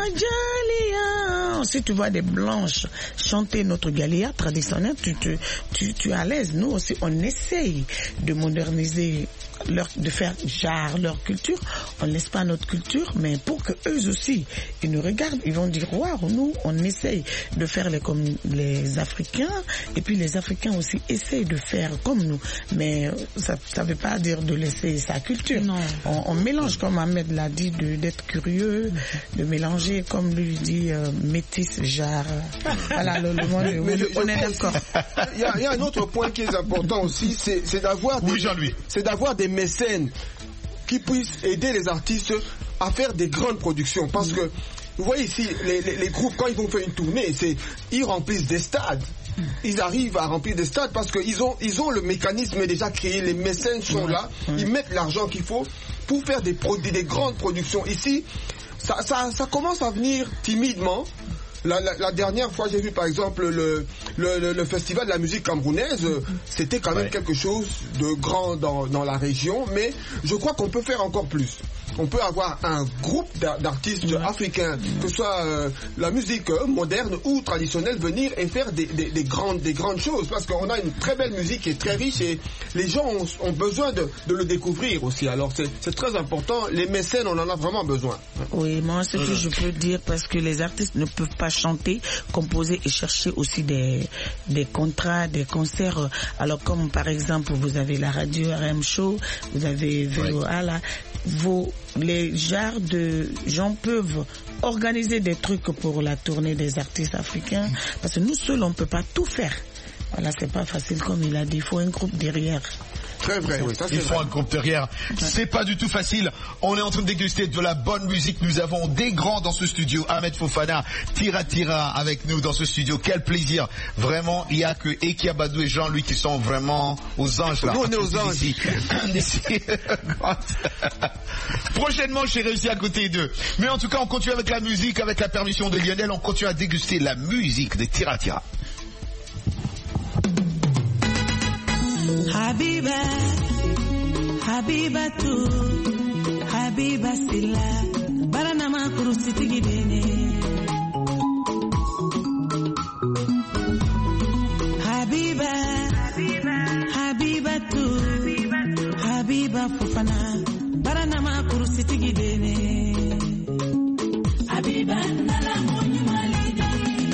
Galia. Si tu vois des blanches chanter notre Galia traditionnelle, tu, tu, tu, tu es à l'aise. Nous aussi, on essaye de moderniser leur, de faire genre leur culture. On laisse pas notre culture, mais pour que eux aussi, ils nous regardent, ils vont dire, waouh, nous, on essaye de faire les, comme les Africains, et puis les Africains aussi essayent de faire comme nous. Mais ça, ça veut pas dire de laisser sa culture. Non. On, on mélange, comme Ahmed l'a dit, de, d'être curieux, de mélanger, comme lui dit, euh, métis, genre. Voilà, le, le monde, mais, mais le, on est d'accord. Il y, a, il y a un autre point qui est important aussi, c'est, c'est d'avoir des, oui, c'est d'avoir des mécènes qui puissent aider les artistes à faire des grandes productions. Parce que, vous voyez ici, les, les, les groupes, quand ils vont faire une tournée, c'est, ils remplissent des stades. Ils arrivent à remplir des stades parce qu'ils ont, ils ont le mécanisme déjà créé, les mécènes sont là, ils mettent l'argent qu'il faut pour faire des, produits, des grandes productions. Ici, ça, ça, ça commence à venir timidement. La, la, la dernière fois, j'ai vu par exemple le, le, le, le festival de la musique camerounaise, c'était quand même ouais. quelque chose de grand dans, dans la région, mais je crois qu'on peut faire encore plus. On peut avoir un groupe d'artistes ouais. africains, que ce soit euh, la musique euh, moderne ou traditionnelle, venir et faire des, des, des, grandes, des grandes choses, parce qu'on a une très belle musique qui est très riche et les gens ont, ont besoin de, de le découvrir aussi. Alors c'est, c'est très important, les mécènes, on en a vraiment besoin. Oui, moi ce que je peux dire, parce que les artistes ne peuvent pas chanter, composer et chercher aussi des, des contrats, des concerts. Alors comme par exemple, vous avez la radio R M Show, vous avez V O A là, vos les genres de gens peuvent organiser des trucs pour la tournée des artistes africains, parce que nous seuls on peut pas tout faire. Voilà, c'est pas facile comme il a dit, il faut un groupe derrière. Très vrai, oui, ça c'est Il faut vrai. un groupe derrière. C'est pas du tout facile. On est en train de déguster de la bonne musique. Nous avons des grands dans ce studio. Ahmed Fofana, Tira Tira avec nous dans ce studio. Quel plaisir. Vraiment, il y a que Ekia Badou et Jean-Louis qui sont vraiment aux anges là. Nous on est aux anges. Ici. Prochainement, j'ai réussi à côté d'eux. Mais en tout cas, on continue avec la musique, avec la permission de Lionel. On continue à déguster la musique de Tira Tira. Habiba, Habiba tu, Habiba sila, baranama kurusiti gidene. Habiba, Habiba tu, Habiba Fofana, baranama kurusiti gidene. Habiba nala moni malidi.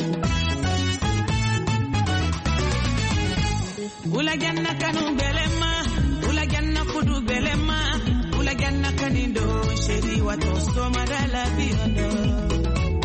Ula ganna kanu belema, ula ganna kudu belema, ula ganna kanindo sheri wato soma dala biondo.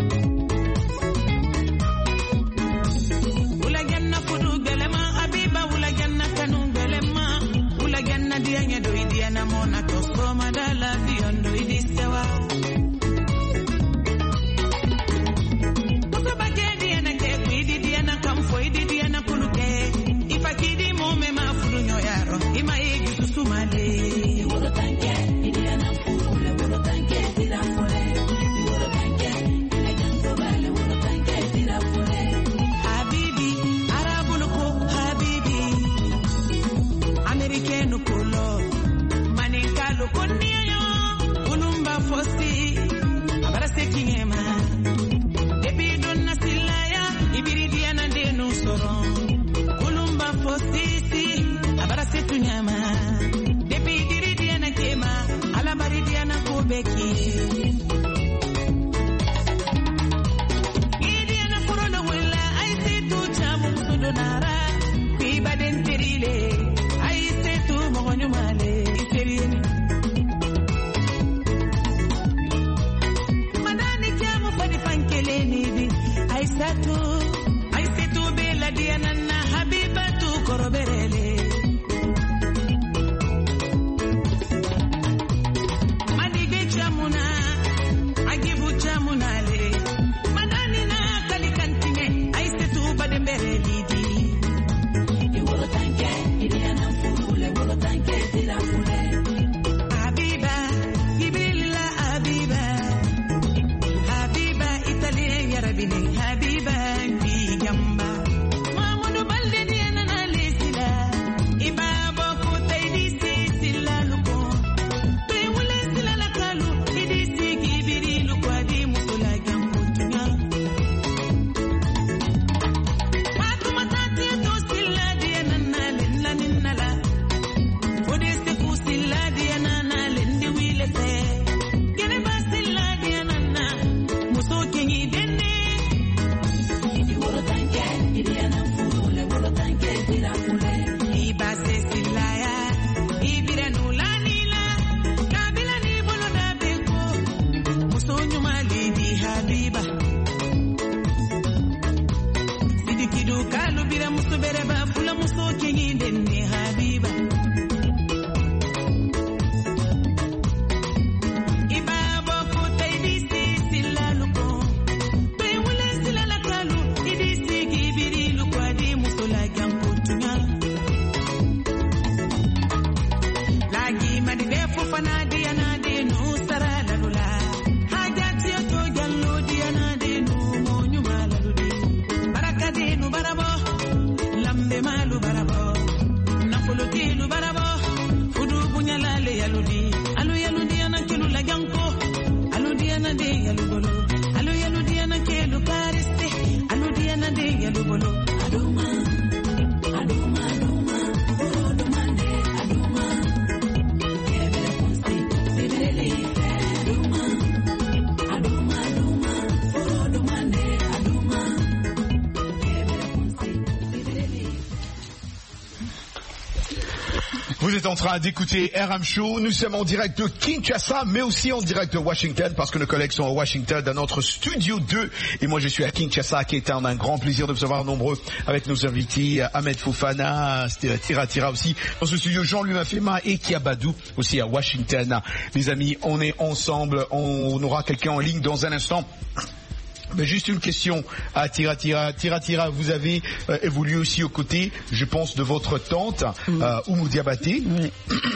Vous êtes en train d'écouter R M Show. Nous sommes en direct de Kinshasa, mais aussi en direct de Washington, parce que nos collègues sont à Washington, dans notre studio deux. Et moi, je suis à Kinshasa, qui est un, un grand plaisir de vous avoir nombreux avec nos invités, Ahmed Fofana, Tira Tira aussi, dans ce studio, Jean-Louis Mafema et Kiabadou, aussi à Washington. Les amis, on est ensemble. On, on aura quelqu'un en ligne dans un instant. Mais juste une question à Tira Tira. Tira Tira, vous avez euh, évolué aussi aux côtés, je pense, de votre tante, mmh. euh, Oumou Diabaté. Oui.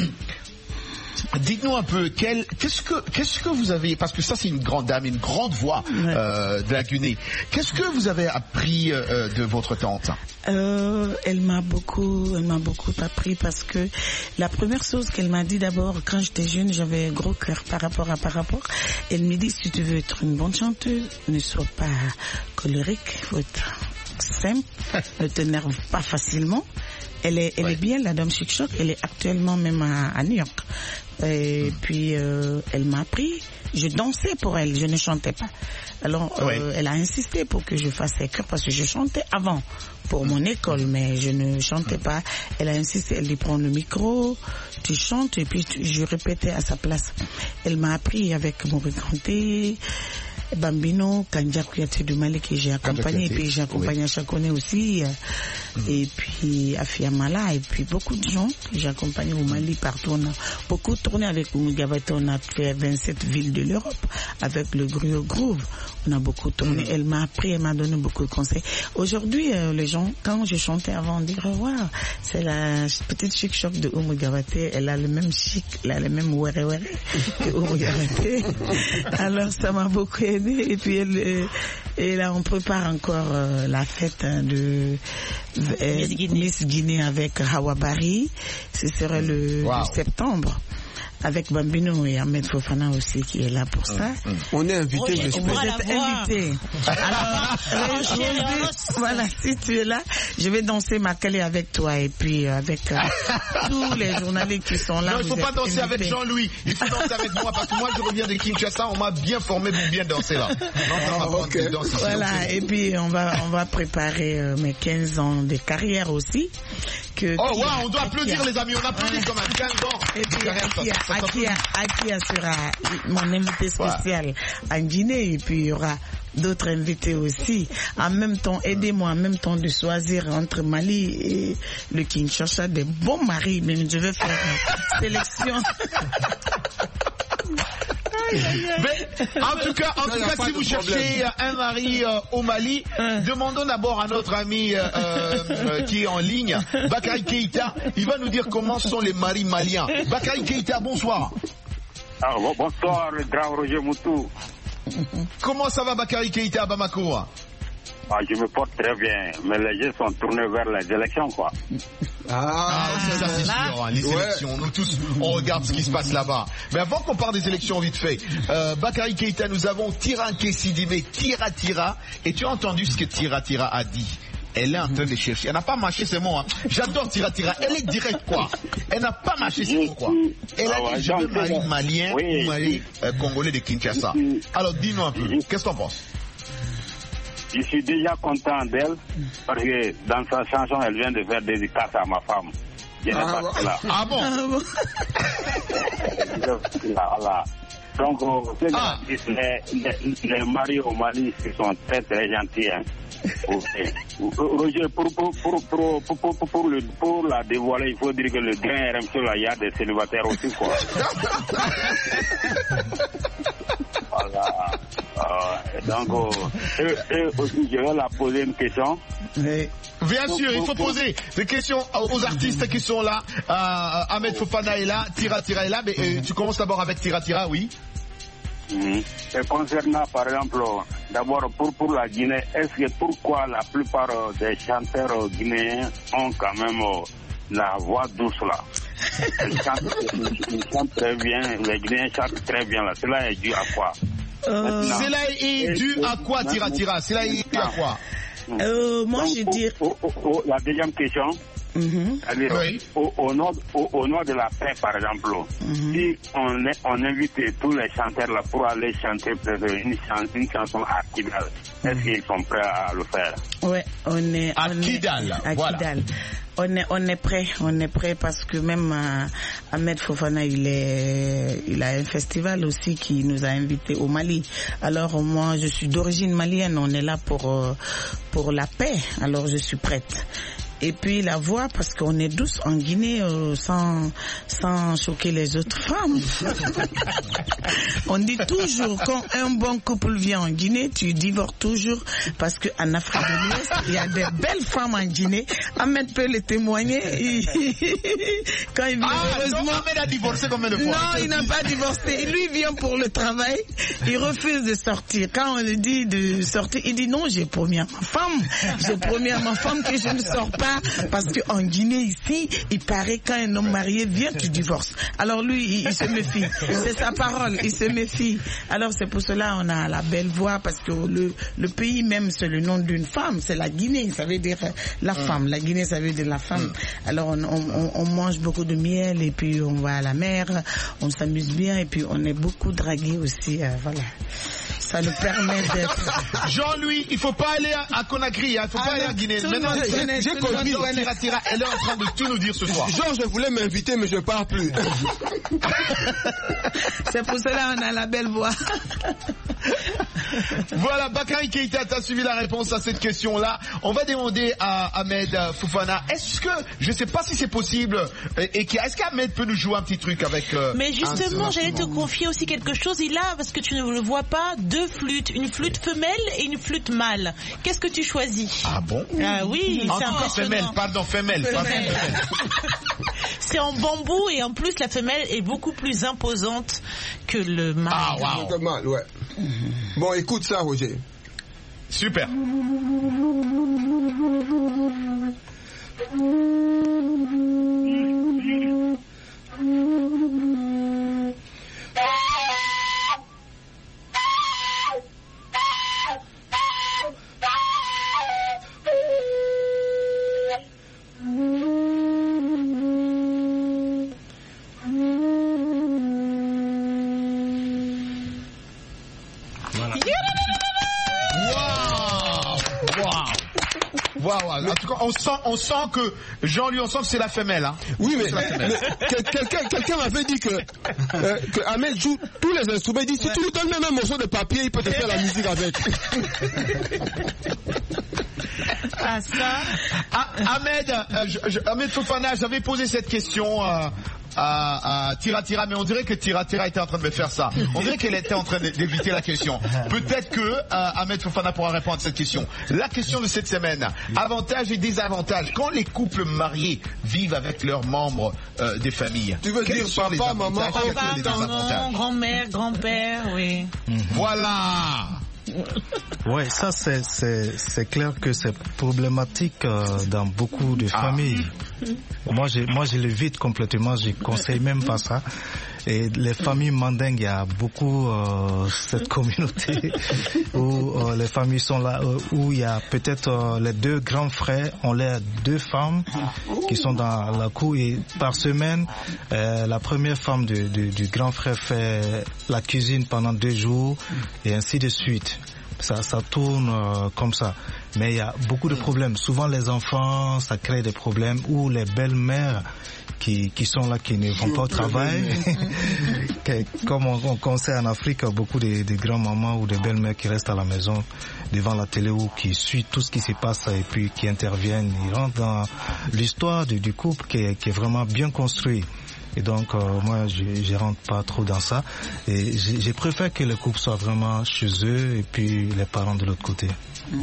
Dites-nous un peu, quel, qu'est-ce que, qu'est-ce que vous avez, parce que ça c'est une grande dame, une grande voix ouais. euh, de la Guinée. Qu'est-ce que vous avez appris euh, de votre tante? euh, Elle m'a beaucoup, elle m'a beaucoup appris parce que la première chose qu'elle m'a dit d'abord, quand j'étais jeune, j'avais un gros cœur par rapport à par rapport. Elle me dit, si tu veux être une bonne chanteuse, ne sois pas colérique, faut être simple, ne t'énerve pas facilement. Elle est, elle ouais. est bien, la dame Chic Choc. Elle est actuellement même à, à New York. Et mmh. puis, euh, elle m'a appris. Je dansais pour elle, je ne chantais pas. Alors, euh, ouais. elle a insisté pour que je fasse ses chœurs parce que je chantais avant pour mon école, mais je ne chantais pas. Elle a insisté, elle dit prends le micro, tu chantes, et puis tu, je répétais à sa place. Elle m'a appris avec Maurice Kanté, Bambino, Kanja Kouyaté de Mali que j'ai accompagné, et puis j'ai accompagné oui. Chakone aussi, mmh. et puis Afia Mala, et puis beaucoup de gens que j'ai accompagné au Mali partout. On a beaucoup tourné avec Oumou Diabaté, on a fait vingt-sept villes de l'Europe avec le Griot Groove. On a beaucoup tourné. Mmh. Elle m'a appris, elle m'a donné beaucoup de conseils. Aujourd'hui, euh, les gens, quand je chantais avant, on dirait waouh, c'est la petite Chic Choc de Oumou Diabaté. Elle a le même chic, elle a le même were were que Oumou Diabaté. Alors ça m'a beaucoup aidé. Et puis elle, et là on prépare encore euh, la fête hein, de euh, Miss Guinée. Miss Guinée avec Hawa Bari. Ce serait le, wow. le septembre. Avec Bambino et Ahmed Fofana aussi qui est là pour ça. Mmh. On est invité, je suis. Vous êtes invité. Alors, voilà, si tu es là, je vais danser ma calée avec toi et puis avec euh, tous les journalistes qui sont là. Non, il ne faut pas danser invités. Avec Jean-Louis. Il faut danser avec moi parce que moi je reviens de Kinshasa, on m'a bien formé pour bien danser là. Non, oh, okay. danser, voilà, et puis on va on va préparer euh, mes quinze ans de carrière aussi. Que, oh wow, on doit applaudir les amis, on applaudit comme un quinze ans. Et puis Akia, Akia sera mon invité spécial wow. en Guinée, et puis il y aura d'autres invités aussi. En même temps, aidez-moi en même temps de choisir entre Mali et le Kinshasa des bons maris. Mais je vais faire une sélection. Mais, en tout cas, en tout cas, si vous cherchez un mari euh, au Mali, hein. demandons d'abord à notre ami euh, euh, qui est en ligne, Bakary Keïta. Il va nous dire comment sont les maris maliens. Bakary Keïta, bonsoir. Ah, bonsoir, grand Roger Moutou. Comment ça va, Bakary Keïta, à Bamako? Ah, je me porte très bien, mais les jeux sont tournés vers les élections, quoi. Ah, ah ça c'est sûr, hein, les ouais. élections, nous tous, on regarde ce qui se passe là-bas. Mais avant qu'on parle des élections, vite fait, euh, Bakary Keïta, nous avons Tira Nkessidimé, Tira Tira, et tu as entendu ce que Tira Tira a dit? Elle est en train de chercher. Elle n'a pas mâché ses mots. Hein. J'adore Tira Tira. Elle est directe, quoi. Elle n'a pas mâché ses mots, quoi. Elle a ah ouais, dit, je veux mari malien oui, ou mari euh, congolais de Kinshasa. Alors, dis-nous un peu, qu'est-ce que t'en penses? Je suis déjà content d'elle, parce que dans sa chanson, elle vient de faire dédicace à ma femme. Je n'ai ah, pas cela. Ah bon, ah bon. Voilà. Donc, euh, ah. les, les, les maris au Mali, ils sont très très gentils. Hein. Okay. Roger, pour, pour, pour, pour, pour, pour, pour, le, pour la dévoiler, il faut dire que le grain R M C, là, il y a des célibataires aussi, quoi. Voilà. Euh, donc, euh, et, et aussi, je vais la poser une question. Oui. Bien donc, sûr, il faut poser des questions aux artistes qui sont là. Euh, Ahmed Fofana est là, Tira Tira est là, mais euh, tu commences d'abord avec Tira Tira, oui. Mmh. Et concernant par exemple, d'abord pour, pour la Guinée, est-ce que pourquoi la plupart des chanteurs guinéens ont quand même la voix douce là? Ils chantent, ils chantent très bien, les Guinéens chantent très bien là. Cela est dû à quoi? euh... Cela est dû à quoi, Tira Tira? Cela est dû à quoi? euh, Moi je dis. La deuxième question. Mm-hmm. Oui. au, au, nom, au, au nom de la paix, par exemple, mm-hmm. si on, est, on invite tous les chanteurs là pour aller chanter une, chan, une chanson à Kidal, mm-hmm. est-ce qu'ils sont prêts à le faire? Oui, on est à on Kidal. Est, à voilà. Kidal. On est, on est prêt, on est prêt parce que même euh, Ahmed Fofana, il est, il a un festival aussi qui nous a invités au Mali. Alors moi, je suis d'origine malienne, on est là pour euh, pour la paix. Alors je suis prête. Et puis la voix, parce qu'on est douce en Guinée, euh, sans sans choquer les autres femmes. On dit toujours, quand un bon couple vient en Guinée, tu divorces toujours, parce qu'en Afrique de l'Ouest, il y a des belles femmes en Guinée. Ahmed peut le témoigner. Quand il vient, ah, heureusement... donc Ahmed a divorcé combien de fois? Non, il n'a pas divorcé. Lui vient pour le travail, il refuse de sortir. Quand on lui dit de sortir, il dit non, j'ai promis à ma femme, j'ai promis à ma femme que je ne sors pas. Parce qu'en Guinée, ici, il paraît quand un homme marié vient, tu divorces. Alors lui, il, il se méfie. C'est sa parole, il se méfie. Alors c'est pour cela on a la belle voix, parce que le, le pays même, c'est le nom d'une femme. C'est la Guinée, ça veut dire la femme. La Guinée, ça veut dire la femme. Alors on, on, on mange beaucoup de miel, et puis on va à la mer, on s'amuse bien, et puis on est beaucoup dragués aussi. Euh, voilà. Ça nous permet d'être... Jean-Louis, il faut pas aller à, à Conakry, hein, il faut ah pas aller à Guinée. Maintenant, j'ai connu Tira Tira, elle est en train de tout nous dire ce soir. Georges voulait m'inviter, mais je pars plus. C'est pour cela qu'on a la belle voix. Voilà, Bakary Keïta, tu as suivi la réponse à cette question-là. On va demander à Ahmed Fofana, est-ce que, je sais pas si c'est possible, et, et est-ce qu'Ahmed peut nous jouer un petit truc avec... Euh, mais justement, j'allais te confier aussi quelque chose. Il a, parce que tu ne le vois pas, deux flûtes, une flûte femelle et une flûte mâle. Qu'est-ce que tu choisis? Ah bon? Ah oui, c'est encore femelle, pardon, femelle. femelle. C'est en bambou, et en plus la femelle est beaucoup plus imposante que le mâle. Ah waouh. Le mâle, ouais. Bon, écoute ça, Roger. Super. Waouh, en tout cas, on sent, on sent que Jean-Louis, on sent que c'est la femelle. Hein. Oui, mais, mais quelqu'un, quelqu'un m'avait dit que, euh, que Ahmed joue tous les instruments. Il dit, si ouais. tu lui donnes même un morceau de papier, il peut te faire la musique avec. Ah, ça. Ah, Ahmed, euh, je, je, Ahmed Fofana, j'avais posé cette question euh, à, à Tira Tira, mais on dirait que Tira Tira était en train de me faire ça. On dirait qu'elle était en train d'éviter la question. Peut-être que euh, Ahmed Fofana pourra répondre à cette question. La question de cette semaine, avantages et désavantages. Quand les couples mariés vivent avec leurs membres euh, des familles, tu veux dire papa, maman, papa, maman, grand-mère, grand-père, oui. Mm-hmm. Voilà. Ouais, ça c'est c'est c'est clair que c'est problématique euh, dans beaucoup de ah. familles. Moi je moi je l'évite complètement, je conseille même pas ça. Et les familles mandingues, il y a beaucoup euh, cette communauté où euh, les familles sont là, euh, où il y a peut-être euh, les deux grands frères, on les deux femmes qui sont dans la cour et par semaine, euh, la première femme de, de, du grand frère fait la cuisine pendant deux jours et ainsi de suite. Ça, ça tourne euh, comme ça. Mais il y a beaucoup de problèmes. Souvent les enfants, ça crée des problèmes ou les belles-mères qui, qui sont là, qui ne vont pas au travail. Comme on, on conseille en Afrique, beaucoup de, de grands-mamans ou de belles-mères qui restent à la maison devant la télé ou qui suivent tout ce qui se passe et puis qui interviennent. Ils rentrent dans l'histoire du, du couple qui est, qui est vraiment bien construit. Et donc, euh, moi, je ne rentre pas trop dans ça. Et je, je préfère que le couple soit vraiment chez eux et puis les parents de l'autre côté. Oui.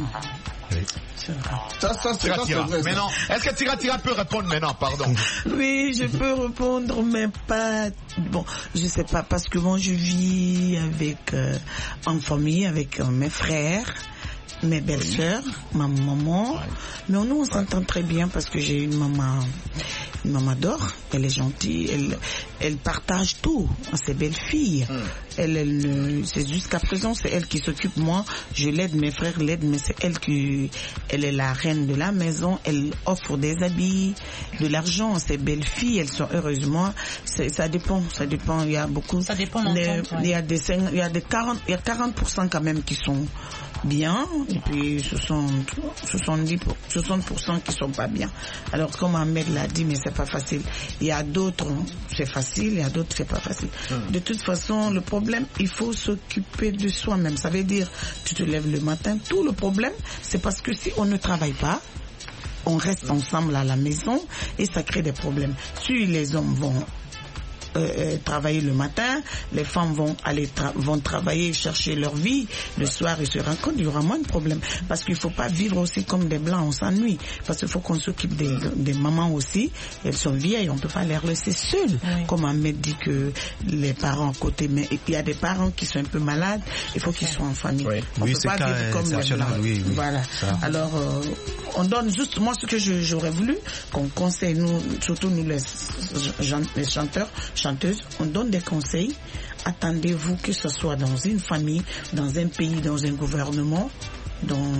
Ça, ça, c'est Tira, Tira. Mais non. Est-ce que Tira Tira peut répondre maintenant, pardon? Oui, je peux répondre, mais pas. Bon, je sais pas, parce que moi, je vis avec euh, en famille avec euh, mes frères, mes belles-sœurs, ma maman. Ouais. Mais nous, on s'entend très bien parce que j'ai une maman. Une maman d'or, elle est gentille, elle, elle partage tout à ses belles-filles. Mm. Elle, elle, c'est jusqu'à présent, c'est elle qui s'occupe. Moi, je l'aide, mes frères l'aident, mais c'est elle qui, elle est la reine de la maison. Elle offre des habits, de l'argent à ses belles-filles. Elles sont heureusement, c'est, ça dépend, ça dépend. Il y a beaucoup. Ça dépend. Les, il y a des, il y a des quarante, il y a quarante pour cent quand même qui sont bien, et puis soixante, soixante-dix, soixante pour cent qui sont pas bien. Alors comme Ahmed l'a dit, mais c'est pas facile. Il y a d'autres, c'est facile, il y a d'autres, c'est pas facile. Hum. De toute façon, le problème, il faut s'occuper de soi-même. Ça veut dire, tu te lèves le matin, tout le problème, c'est parce que si on ne travaille pas, on reste ensemble à la maison et ça crée des problèmes. Si les hommes vont Euh, travailler le matin, les femmes vont aller tra- vont travailler, chercher leur vie, le soir ils se rencontrent, il y aura moins de problèmes parce qu'il faut pas vivre aussi comme des blancs, on s'ennuie parce qu'il faut qu'on s'occupe des, des mamans aussi, elles sont vieilles, on peut pas les laisser seules. Oui. Comme Ahmed dit que les parents à côté, mais il y a des parents qui sont un peu malades, il faut qu'ils soient en famille. Oui. On oui, peut pas vivre comme les blancs. Oui, oui. Voilà. Ça. Alors euh, on donne juste, moi ce que je, j'aurais voulu qu'on conseille, nous, surtout nous les, les chanteurs, chanteuses, on donne des conseils. Attendez-vous que ce soit dans une famille, dans un pays, dans un gouvernement, dans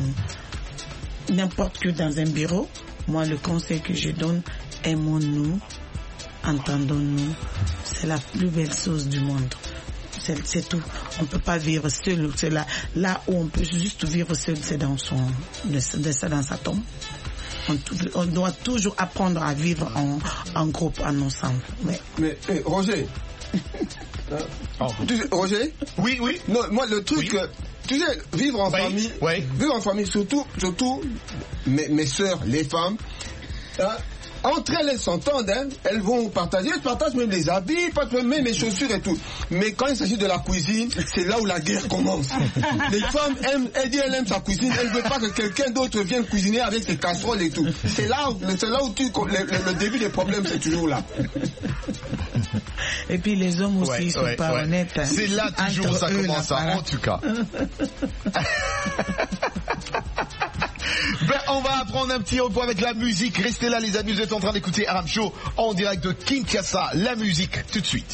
n'importe que dans un bureau. Moi, le conseil que je donne, aimons-nous, entendons-nous. C'est la plus belle chose du monde. C'est, c'est tout. On ne peut pas vivre seul. C'est là, là où on peut juste vivre seul, c'est dans son, c'est dans sa tombe. On, on doit toujours apprendre à vivre en, en groupe, en ensemble. Ouais. Mais hey, Roger, oh. tu sais, Roger, oui, oui. Non, moi le truc, oui. Tu sais, vivre en oui. famille, oui. vivre en famille, surtout, surtout mes, mes sœurs, les femmes. Hein, entre elles, elles s'entendent, hein, elles vont partager, elles partagent même les habits, même les chaussures et tout. Mais quand il s'agit de la cuisine, c'est là où la guerre commence. Les femmes aiment, elles disent, elles aiment sa cuisine, elles ne veulent pas que quelqu'un d'autre vienne cuisiner avec ses casseroles et tout. C'est là, c'est là où tu, le, le, le début des problèmes, c'est toujours là. Et puis les hommes aussi, ouais, ils sont ouais, pas ouais. honnêtes. Hein. C'est là toujours ça commence, hein, en tout cas. Ben, on va apprendre un petit repos avec la musique. Restez là, les amis, vous êtes en train d'écouter Aram Show en direct de Kinshasa. La musique, tout de suite.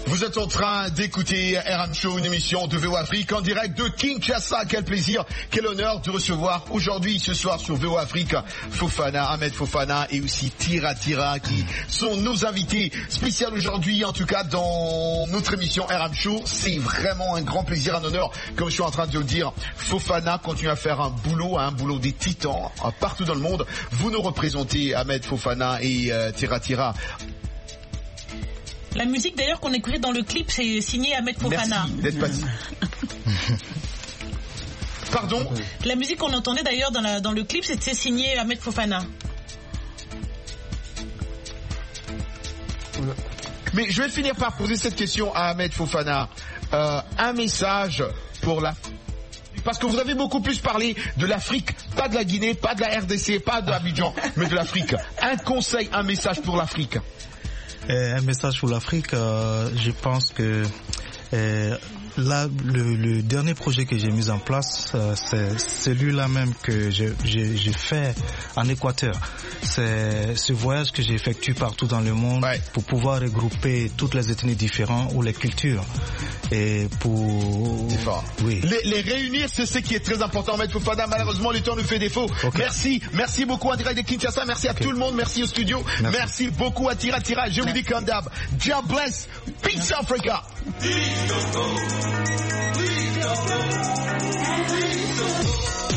Vous êtes en train d'écouter R M Show, une émission de V O Afrique en direct de Kinshasa. Quel plaisir, quel honneur de recevoir aujourd'hui, ce soir sur V O Afrique, Fofana, Ahmed Fofana et aussi Tira Tira qui sont nos invités spéciaux aujourd'hui, en tout cas dans notre émission R M Show. C'est vraiment un grand plaisir, un honneur, comme je suis en train de le dire. Fofana continue à faire un boulot, un boulot des titans partout dans le monde. Vous nous représentez, Ahmed Fofana et euh, Tira Tira. La musique d'ailleurs qu'on écoutait dans le clip, c'est signé Ahmed Fofana. Merci d'être passé. Pardon? La musique qu'on entendait d'ailleurs dans, la, dans le clip, c'était signé Ahmed Fofana. Mais je vais finir par poser cette question à Ahmed Fofana. Euh, un message pour la... Parce que vous avez beaucoup plus parlé de l'Afrique, pas de la Guinée, pas de la R D C, pas de l'Abidjan, mais de l'Afrique. Un conseil, un message pour l'Afrique. Euh, un message pour l'Afrique, euh, je pense que euh, là, le, le dernier projet que j'ai mis en place, euh, c'est celui-là même que j'ai fait en Équateur. C'est ce voyage que j'ai effectué partout dans le monde, ouais, pour pouvoir regrouper toutes les ethnies différentes ou les cultures. Et pour... Oui. Les, les réunir, c'est ce qui est très important. Ahmed Fofana, malheureusement, le temps nous fait défaut. Okay. Merci, merci beaucoup en direct de Kinshasa. Merci à okay. tout le monde. Merci au studio. Merci, merci beaucoup à Tira Tira. Je vous dis comme d'hab, God bless. Peace Africa. Please don't go. Please don't go. Please don't go.